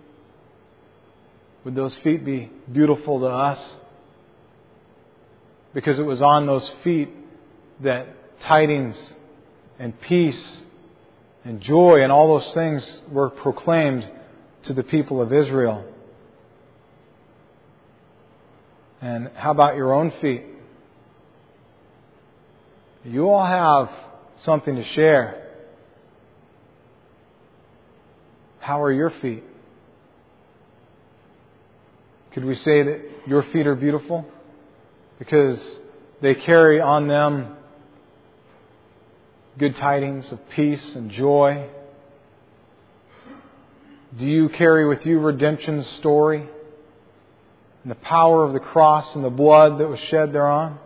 Would those feet be beautiful to us? Because it was on those feet that tidings and peace and joy and all those things were proclaimed to the people of Israel. And how about your own feet? You all have something to share. How are your feet? Could we say that your feet are beautiful? Because they carry on them good tidings of peace and joy. Do you carry with you redemption's story and the power of the cross and the blood that was shed thereon?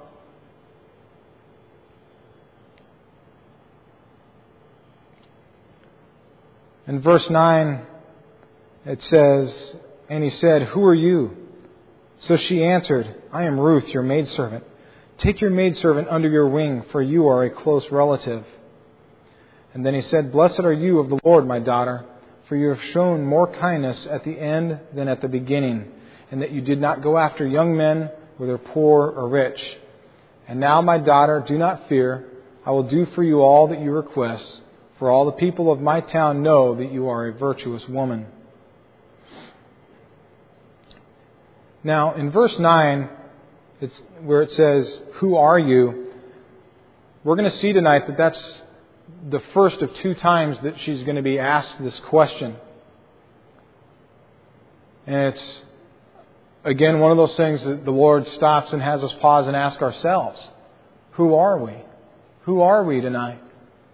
In verse 9, it says, and he said, who are you? So she answered, I am Ruth, your maidservant. Take your maidservant under your wing, for you are a close relative. And then he said, blessed are you of the Lord, my daughter, for you have shown more kindness at the end than at the beginning, and that you did not go after young men, whether poor or rich. And now, my daughter, do not fear. I will do for you all that you request, for all the people of my town know that you are a virtuous woman. Now, in verse 9, it's where it says, who are you? We're going to see tonight that that's the first of two times that she's going to be asked this question. And it's, again, one of those things that the Lord stops and has us pause and ask ourselves. Who are we? Who are we tonight?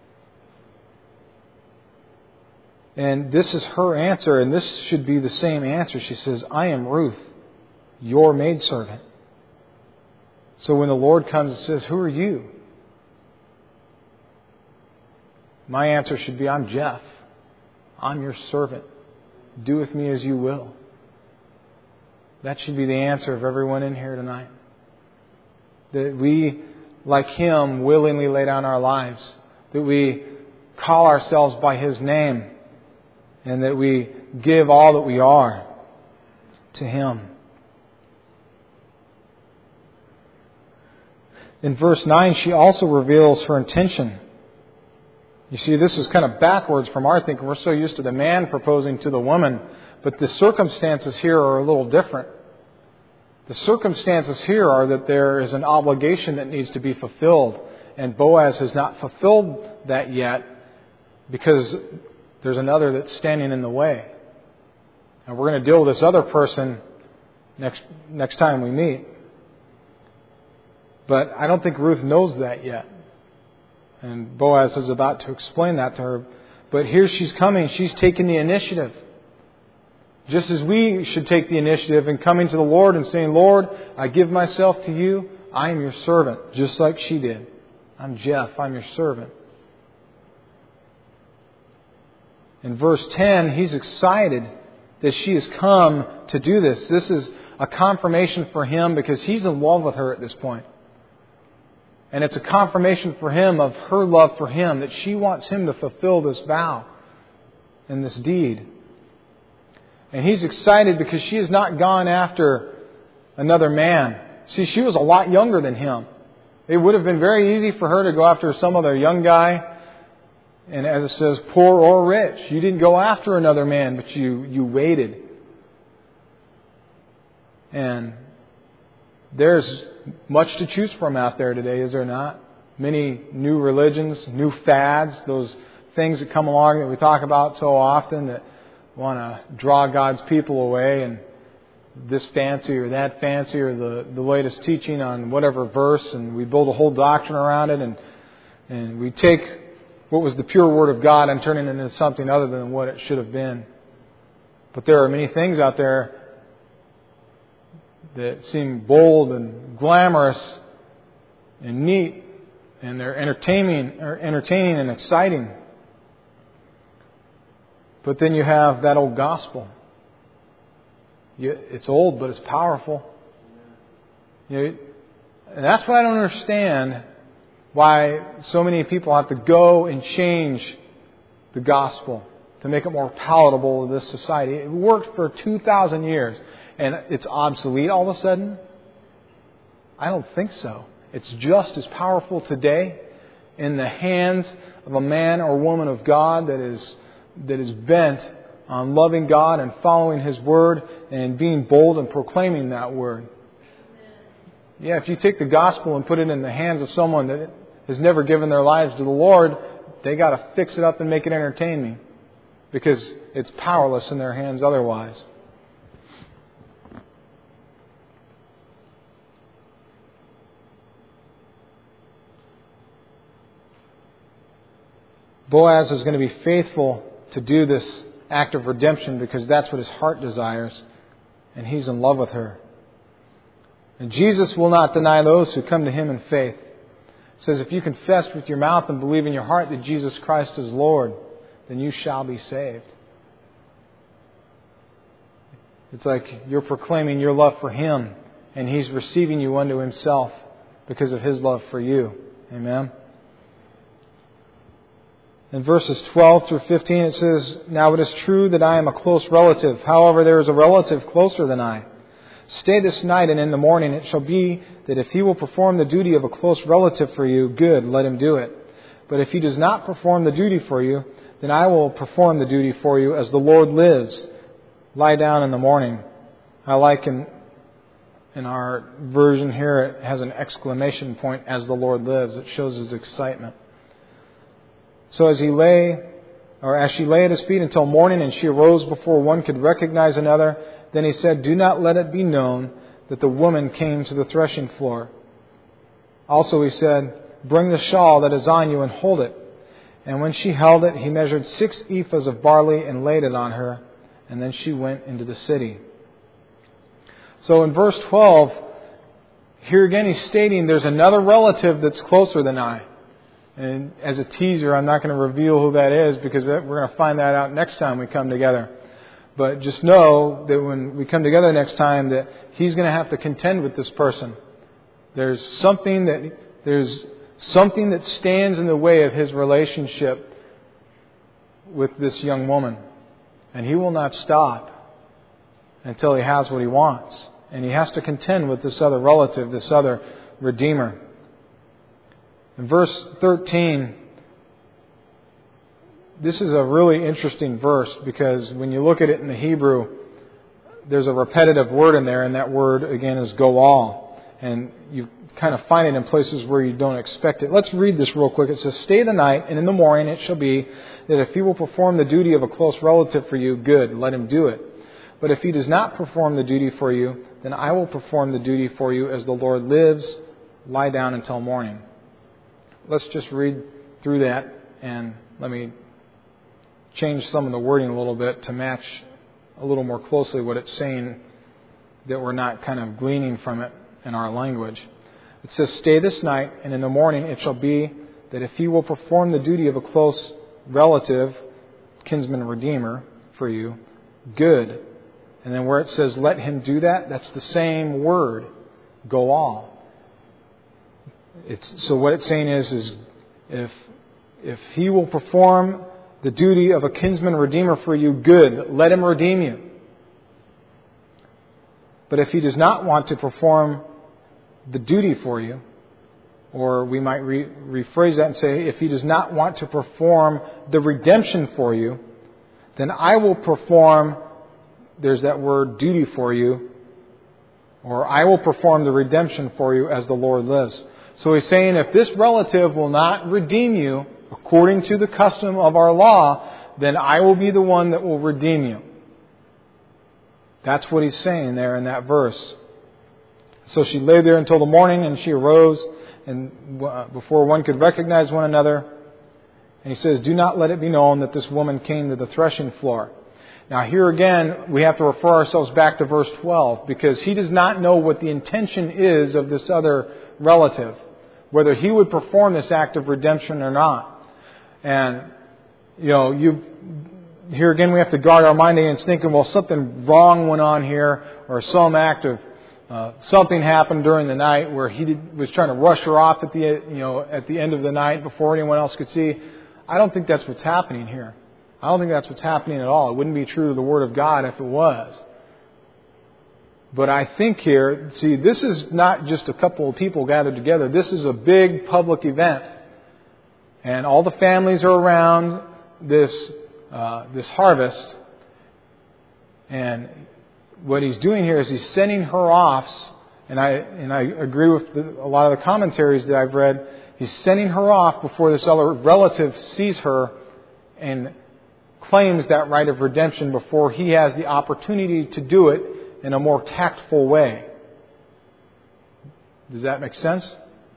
And this is her answer, and this should be the same answer. She says, I am Ruth, your maidservant. So when the Lord comes and says, who are you? My answer should be, I'm Jeff. I'm your servant. Do with me as you will. That should be the answer of everyone in here tonight. That we, like Him, willingly lay down our lives. That we call ourselves by His name. And that we give all that we are to Him. In verse 9, she also reveals her intention. You see, this is kind of backwards from our thinking. We're so used to the man proposing to the woman. But the circumstances here are a little different. The circumstances here are that there is an obligation that needs to be fulfilled. And Boaz has not fulfilled that yet because there's another that's standing in the way. And we're going to deal with this other person next time we meet. But I don't think Ruth knows that yet. And Boaz is about to explain that to her. But here she's coming. She's taking the initiative. Just as we should take the initiative in coming to the Lord and saying, Lord, I give myself to you. I am your servant. Just like she did. I'm Jeff. I'm your servant. In verse 10, he's excited that she has come to do this. This is a confirmation for him because he's in love with her at this point. And it's a confirmation for him of her love for him, that she wants him to fulfill this vow and this deed. And he's excited because she has not gone after another man. See, she was a lot younger than him. It would have been very easy for her to go after some other young guy. And as it says, poor or rich. You didn't go after another man, but you waited. And there's much to choose from out there today, is there not? Many new religions, new fads, those things that come along that we talk about so often that want to draw God's people away, and this fancy or that fancy or the latest teaching on whatever verse, and we build a whole doctrine around it, and we take what was the pure Word of God and turn it into something other than what it should have been. But there are many things out there that seem bold and glamorous and neat, and they're entertaining and exciting. But then you have that old gospel. It's old, but it's powerful. And that's what I don't understand, why so many people have to go and change the gospel to make it more palatable to this society. It worked for 2,000 years, and it's obsolete all of a sudden? I don't think so. It's just as powerful today in the hands of a man or woman of God that is bent on loving God and following His Word and being bold and proclaiming that Word. Yeah, if you take the gospel and put it in the hands of someone that has never given their lives to the Lord, they got to fix it up and make it entertaining, because it's powerless in their hands otherwise. Boaz is going to be faithful to do this act of redemption because that's what his heart desires, and he's in love with her. And Jesus will not deny those who come to Him in faith. It says, if you confess with your mouth and believe in your heart that Jesus Christ is Lord, then you shall be saved. It's like you're proclaiming your love for Him, and He's receiving you unto Himself because of His love for you. Amen? In verses 12 through 15 it says, now it is true that I am a close relative. However, there is a relative closer than I. Stay this night, and in the morning it shall be that if he will perform the duty of a close relative for you, good, let him do it. But if he does not perform the duty for you, then I will perform the duty for you as the Lord lives. Lie down in the morning. I like in our version here, it has an exclamation point, as the Lord lives. It shows His excitement. So as she lay at His feet until morning, and she arose before one could recognize another, then he said, do not let it be known that the woman came to the threshing floor. Also he said, bring the shawl that is on you and hold it. And when she held it, he measured 6 ephahs of barley and laid it on her. And then she went into the city. So in verse 12, here again he's stating there's another relative that's closer than I. And as a teaser, I'm not going to reveal who that is, because we're going to find that out next time we come together. But just know that when we come together next time, that he's going to have to contend with this person. There's something that stands in the way of his relationship with this young woman. And he will not stop until he has what he wants. And he has to contend with this other relative, this other Redeemer. In verse 13, this is a really interesting verse, because when you look at it in the Hebrew, there's a repetitive word in there, and that word again is goal. And you kind of find it in places where you don't expect it. Let's read this real quick. It says, stay the night, and in the morning it shall be that if he will perform the duty of a close relative for you, good, let him do it. But if he does not perform the duty for you, then I will perform the duty for you as the Lord lives. Lie down until morning. Let's just read through that, and let me change some of the wording a little bit to match a little more closely what it's saying, that we're not kind of gleaning from it in our language. It says, stay this night, and in the morning it shall be that if he will perform the duty of a close relative, kinsman redeemer for you, good. And then where it says let him do that, that's the same word, goal. So what it's saying is if he will perform the duty of a kinsman redeemer for you, good, let him redeem you. But if he does not want to perform the duty for you, or we might rephrase that and say, if he does not want to perform the redemption for you, then I will perform, there's that word, duty for you, or I will perform the redemption for you as the Lord lives. So he's saying, if this relative will not redeem you according to the custom of our law, then I will be the one that will redeem you. That's what he's saying there in that verse. So she lay there until the morning, and she arose, and before one could recognize one another. And he says, do not let it be known that this woman came to the threshing floor. Now here again, we have to refer ourselves back to verse 12, because he does not know what the intention is of this other relative, whether he would perform this act of redemption or not. And, here again we have to guard our mind against thinking, well, something wrong went on here, or some act of something happened during the night where he was trying to rush her off at the end of the night before anyone else could see. I don't think that's what's happening here. I don't think that's what's happening at all. It wouldn't be true to the Word of God if it was. But I think here, this is not just a couple of people gathered together. This is a big public event. And all the families are around this harvest. And what he's doing here is he's sending her off. And I agree with a lot of the commentaries that I've read. He's sending her off before this other relative sees her and claims that right of redemption before he has the opportunity to do it in a more tactful way. Does that make sense?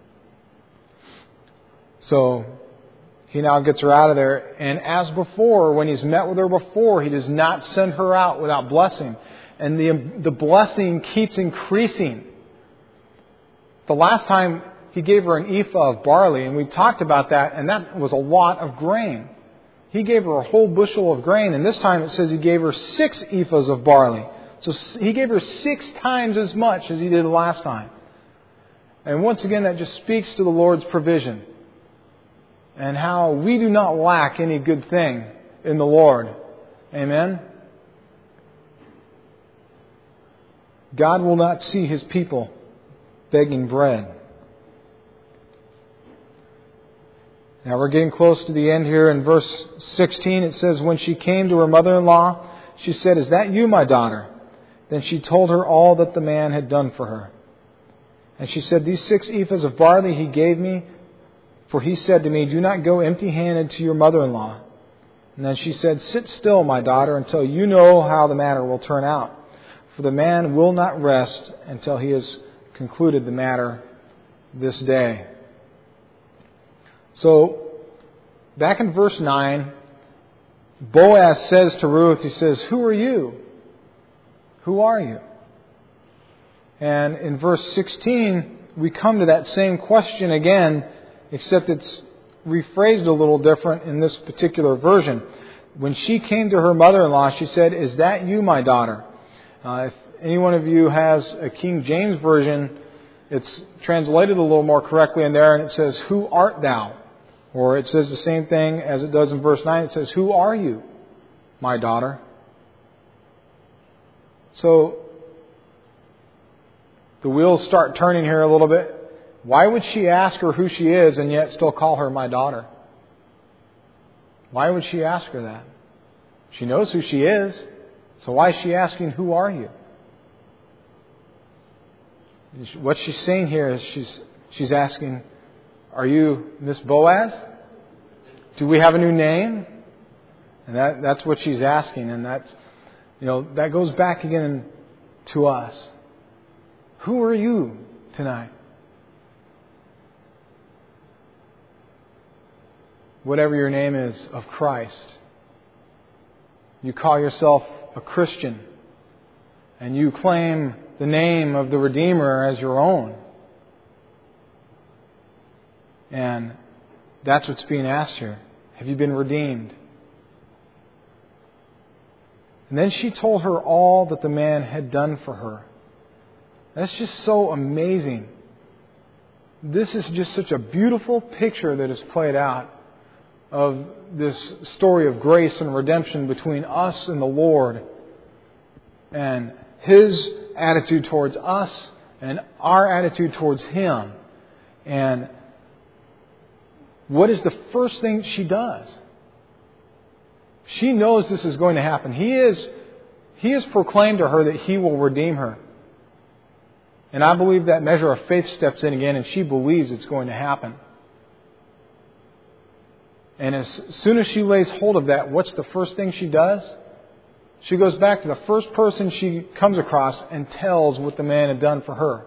So he now gets her out of there. And as before, when he's met with her before, he does not send her out without blessing. And the blessing keeps increasing. The last time he gave her an ephah of barley, and we talked about that, and that was a lot of grain. He gave her a whole bushel of grain, and this time it says he gave her 6 ephahs of barley. So he gave her 6 times as much as he did the last time. And once again, that just speaks to the Lord's provision and how we do not lack any good thing in the Lord. Amen? God will not see His people begging bread. Now we're getting close to the end here. In verse 16 it says, when she came to her mother-in-law, she said, "Is that you, my daughter?" Then she told her all that the man had done for her. And she said, "These 6 ephahs of barley he gave me, for he said to me, 'Do not go empty-handed to your mother-in-law.' And then she said, 'Sit still, my daughter, until you know how the matter will turn out. For the man will not rest until he has concluded the matter this day.'" So, back in verse 9, Boaz says to Ruth, he says, "Who are you? Who are you?" And in verse 16, we come to that same question again, except it's rephrased a little different in this particular version. When she came to her mother-in-law, she said, "Is that you, my daughter?" If any one of you has a King James Version, it's translated a little more correctly in there, and it says, "Who art thou?" Or it says the same thing as it does in verse 9. It says, "Who are you, my daughter?" So, the wheels start turning here a little bit. Why would she ask her who she is and yet still call her my daughter? Why would she ask her that? She knows who she is. So why is she asking, "Who are you?" What she's saying here is she's asking, "Are you Miss Boaz? Do we have a new name?" And that's what she's asking. And that goes back again to us. Who are you tonight? Whatever your name is of Christ. You call yourself a Christian. And you claim the name of the Redeemer as your own. And that's what's being asked here. Have you been redeemed? And then she told her all that the man had done for her. That's just so amazing. This is just such a beautiful picture that is played out of this story of grace and redemption between us and the Lord. And His attitude towards us and our attitude towards Him. And what is the first thing she does? She knows this is going to happen. He has proclaimed to her that He will redeem her. And I believe that measure of faith steps in again, and she believes it's going to happen. And as soon as she lays hold of that, what's the first thing she does? She goes back to the first person she comes across and tells what the man had done for her.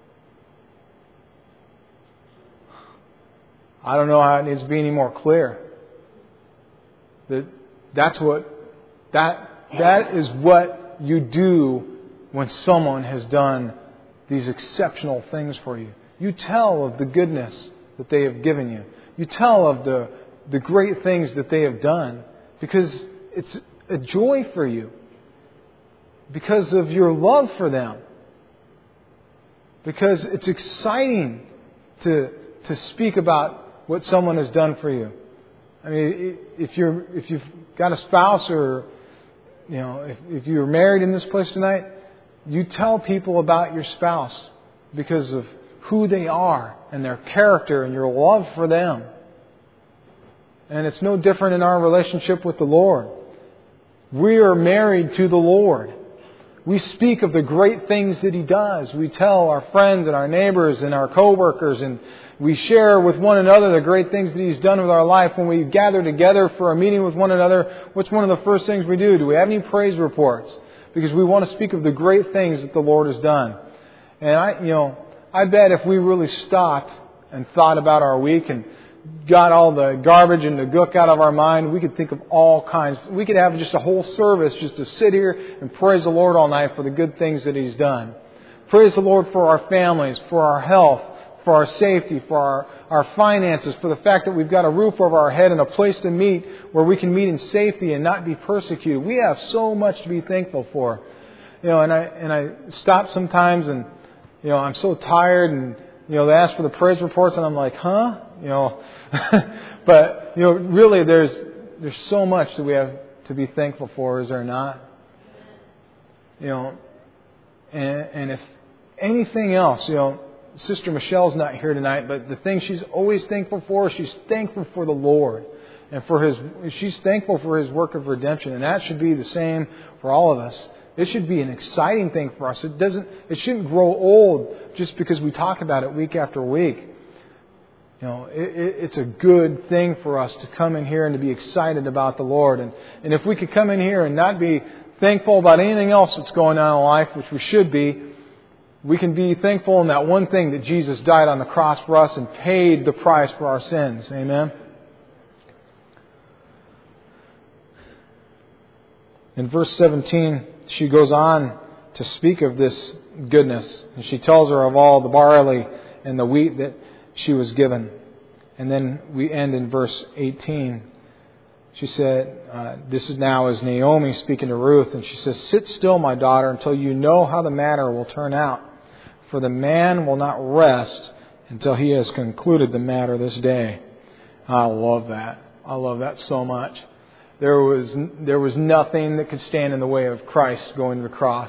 I don't know how it needs to be any more clear. That's what that That is what you do when someone has done these exceptional things for you. You tell of the goodness that they have given you. You tell of the great things that they have done because it's a joy for you. Because of your love for them. Because it's exciting to speak about what someone has done for you. I mean, if you've got a spouse or if you're married in this place tonight, you tell people about your spouse because of who they are and their character and your love for them. And it's no different in our relationship with the Lord. We are married to the Lord. We speak of the great things that He does. We tell our friends and our neighbors and our co-workers, and we share with one another the great things that He's done with our life. When we gather together for a meeting with one another, what's one of the first things we do? Do we have any praise reports? Because we want to speak of the great things that the Lord has done. And I bet if we really stopped and thought about our week and got all the garbage and the gook out of our mind, we could think of all kinds. We could have just a whole service just to sit here and praise the Lord all night for the good things that He's done. Praise the Lord for our families, for our health, for our safety, for our finances, for the fact that we've got a roof over our head and a place to meet where we can meet in safety and not be persecuted. We have so much to be thankful for. And I stop sometimes and I'm so tired and they ask for the praise reports and I'm like, huh? But really there's so much that we have to be thankful for, is there not? And if anything else, Sister Michelle's not here tonight, but the thing she's always thankful for, she's thankful for the Lord and she's thankful for His work of redemption, and that should be the same for all of us. It should be an exciting thing for us. It shouldn't grow old just because we talk about it week after week. It's a good thing for us to come in here and to be excited about the Lord. And if we could come in here and not be thankful about anything else that's going on in life, which we should be, we can be thankful in that one thing that Jesus died on the cross for us and paid the price for our sins. Amen? In verse 17, she goes on to speak of this goodness. And she tells her of all the barley and the wheat that she was given. And then we end in verse 18. She said, this is now as Naomi speaking to Ruth, and she says, "Sit still, my daughter, until you know how the matter will turn out. For the man will not rest until he has concluded the matter this day." I love that. I love that so much. There was nothing that could stand in the way of Christ going to the cross.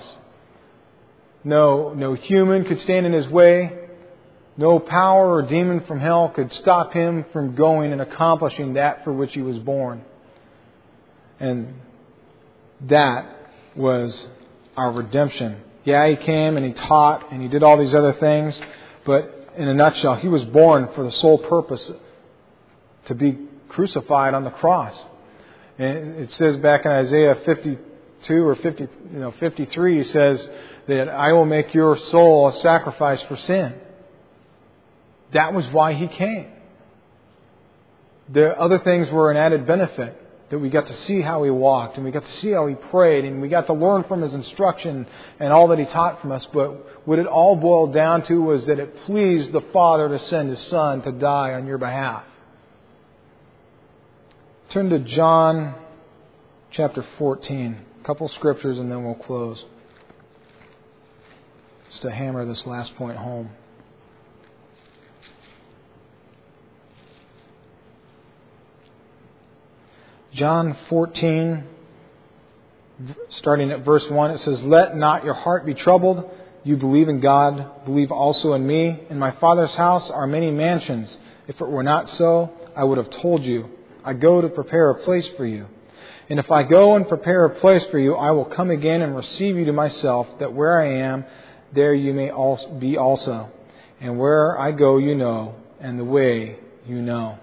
No human could stand in His way. No power or demon from hell could stop Him from going and accomplishing that for which He was born. And that was our redemption. Yeah, He came and He taught and He did all these other things, but in a nutshell, He was born for the sole purpose to be crucified on the cross. And it says back in Isaiah 52 or 53, He says that I will make your soul a sacrifice for sin. That was why He came. The other things were an added benefit, that we got to see how He walked and we got to see how He prayed and we got to learn from His instruction and all that He taught from us. But what it all boiled down to was that it pleased the Father to send His Son to die on your behalf. Turn to John chapter 14. A couple scriptures and then we'll close. Just to hammer this last point home. John 14, starting at verse 1, it says, "Let not your heart be troubled. You believe in God, believe also in me. In my Father's house are many mansions. If it were not so, I would have told you. I go to prepare a place for you. And if I go and prepare a place for you, I will come again and receive you to myself, that where I am, there you may also be also. And where I go you know, and the way you know."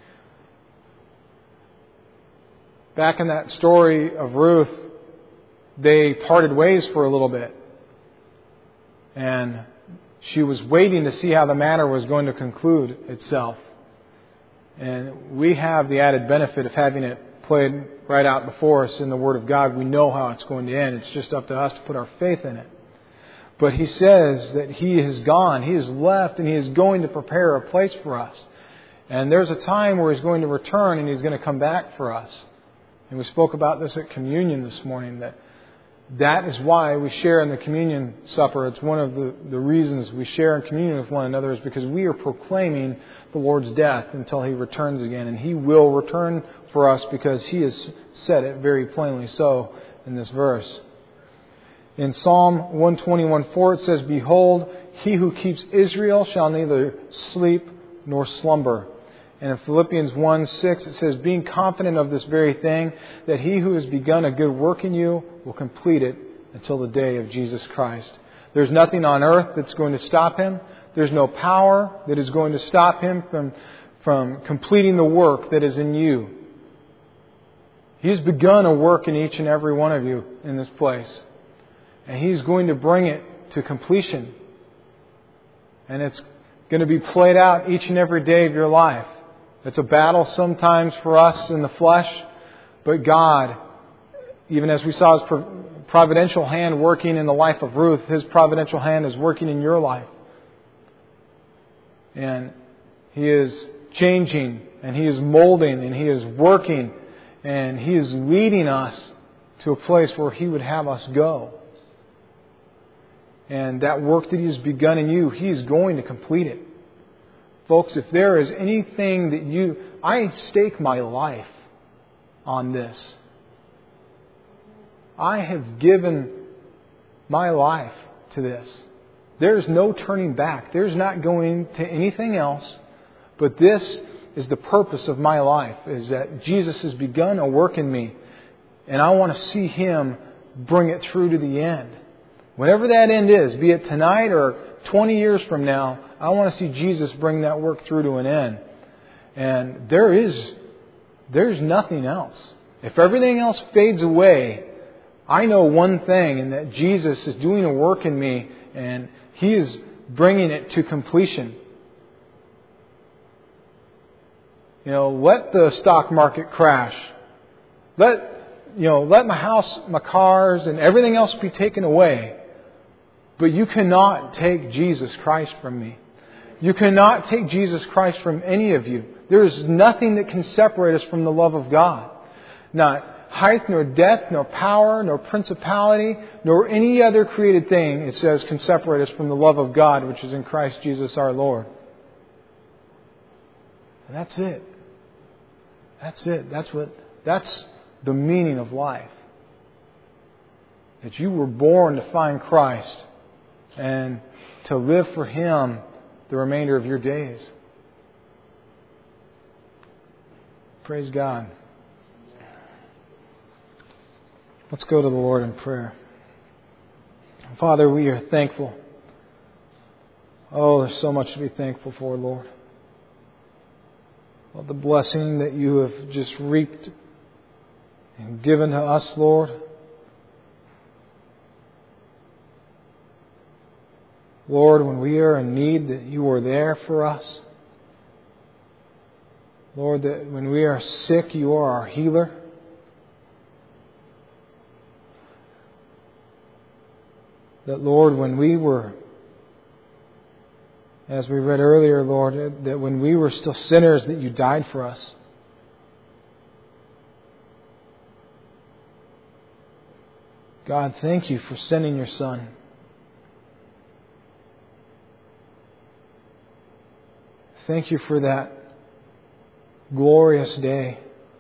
Back in that story of Ruth, they parted ways for a little bit. And she was waiting to see how the matter was going to conclude itself. And we have the added benefit of having it played right out before us in the Word of God. We know how it's going to end. It's just up to us to put our faith in it. But He says that He has gone, He has left, and He is going to prepare a place for us. And there's a time where He's going to return and He's going to come back for us. And we spoke about this at communion this morning, that is why we share in the communion supper. It's one of the reasons we share in communion with one another is because we are proclaiming the Lord's death until He returns again. And He will return for us because He has said it very plainly so in this verse. In Psalm 121:4 it says, "Behold, He who keeps Israel shall neither sleep nor slumber." And in Philippians 1:6 it says, "Being confident of this very thing, that He who has begun a good work in you will complete it until the day of Jesus Christ." There's nothing on earth that's going to stop Him. There's no power that is going to stop Him from completing the work that is in you. He's begun a work in each and every one of you in this place. And He's going to bring it to completion. And it's going to be played out each and every day of your life. It's a battle sometimes for us in the flesh, but God, even as we saw His providential hand working in the life of Ruth, His providential hand is working in your life. And He is changing, and He is molding, and He is working, and He is leading us to a place where He would have us go. And that work that He has begun in you, He is going to complete it. Folks, if there is anything that I stake my life on this. I have given my life to this. There's no turning back. There's not going to anything else. But this is the purpose of my life, is that Jesus has begun a work in me. And I want to see Him bring it through to the end. Whatever that end is, be it tonight or 20 years from now, I want to see Jesus bring that work through to an end. And there's nothing else. If everything else fades away, I know one thing, and that Jesus is doing a work in me, and He is bringing it to completion. Let the stock market crash. Let my house, my cars, and everything else be taken away. But you cannot take Jesus Christ from me. You cannot take Jesus Christ from any of you. There is nothing that can separate us from the love of God. Not height, nor depth, nor power, nor principality, nor any other created thing, it says, can separate us from the love of God, which is in Christ Jesus our Lord. And that's it. That's it. That's the meaning of life. That you were born to find Christ and to live for Him the remainder of your days. Praise God. Let's go to the Lord in prayer. Father, we are thankful. Oh, there's so much to be thankful for, Lord. Well, the blessing that You have just reaped and given to us, Lord. Lord, when we are in need, that You are there for us. Lord, that when we are sick, You are our healer. That, Lord, when we were, as we read earlier, Lord, that when we were still sinners, that You died for us. God, thank You for sending Your Son. Thank You for that glorious day.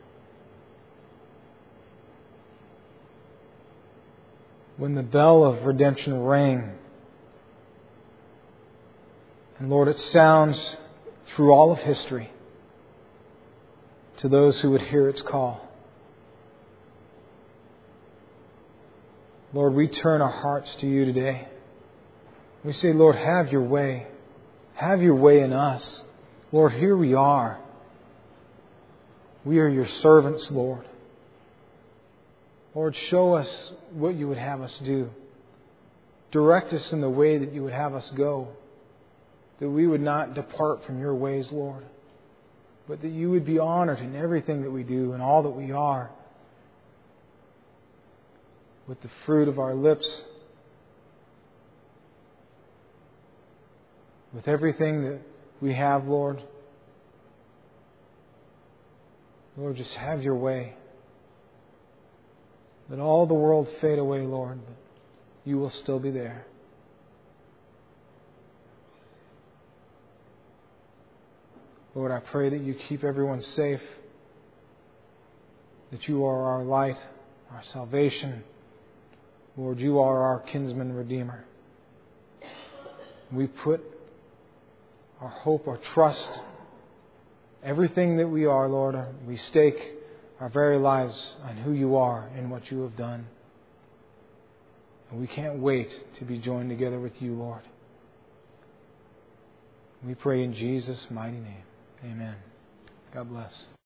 When the bell of redemption rang. And Lord, it sounds through all of history to those who would hear its call. Lord, we turn our hearts to You today. We say, Lord, have Your way. Have Your way in us. Lord, here we are. We are Your servants, Lord. Lord, show us what You would have us do. Direct us in the way that You would have us go. That we would not depart from Your ways, Lord. but that You would be honored in everything that we do and all that we are. With the fruit of our lips, with everything that we have, Lord. Lord, just have Your way. Let all the world fade away, Lord, but You will still be there. Lord, I pray that You keep everyone safe, that You are our light, our salvation. Lord, You are our kinsman redeemer. We put our hope, our trust, everything that we are, Lord, we stake our very lives on who You are and what You have done. And we can't wait to be joined together with You, Lord. We pray in Jesus' mighty name. Amen. God bless.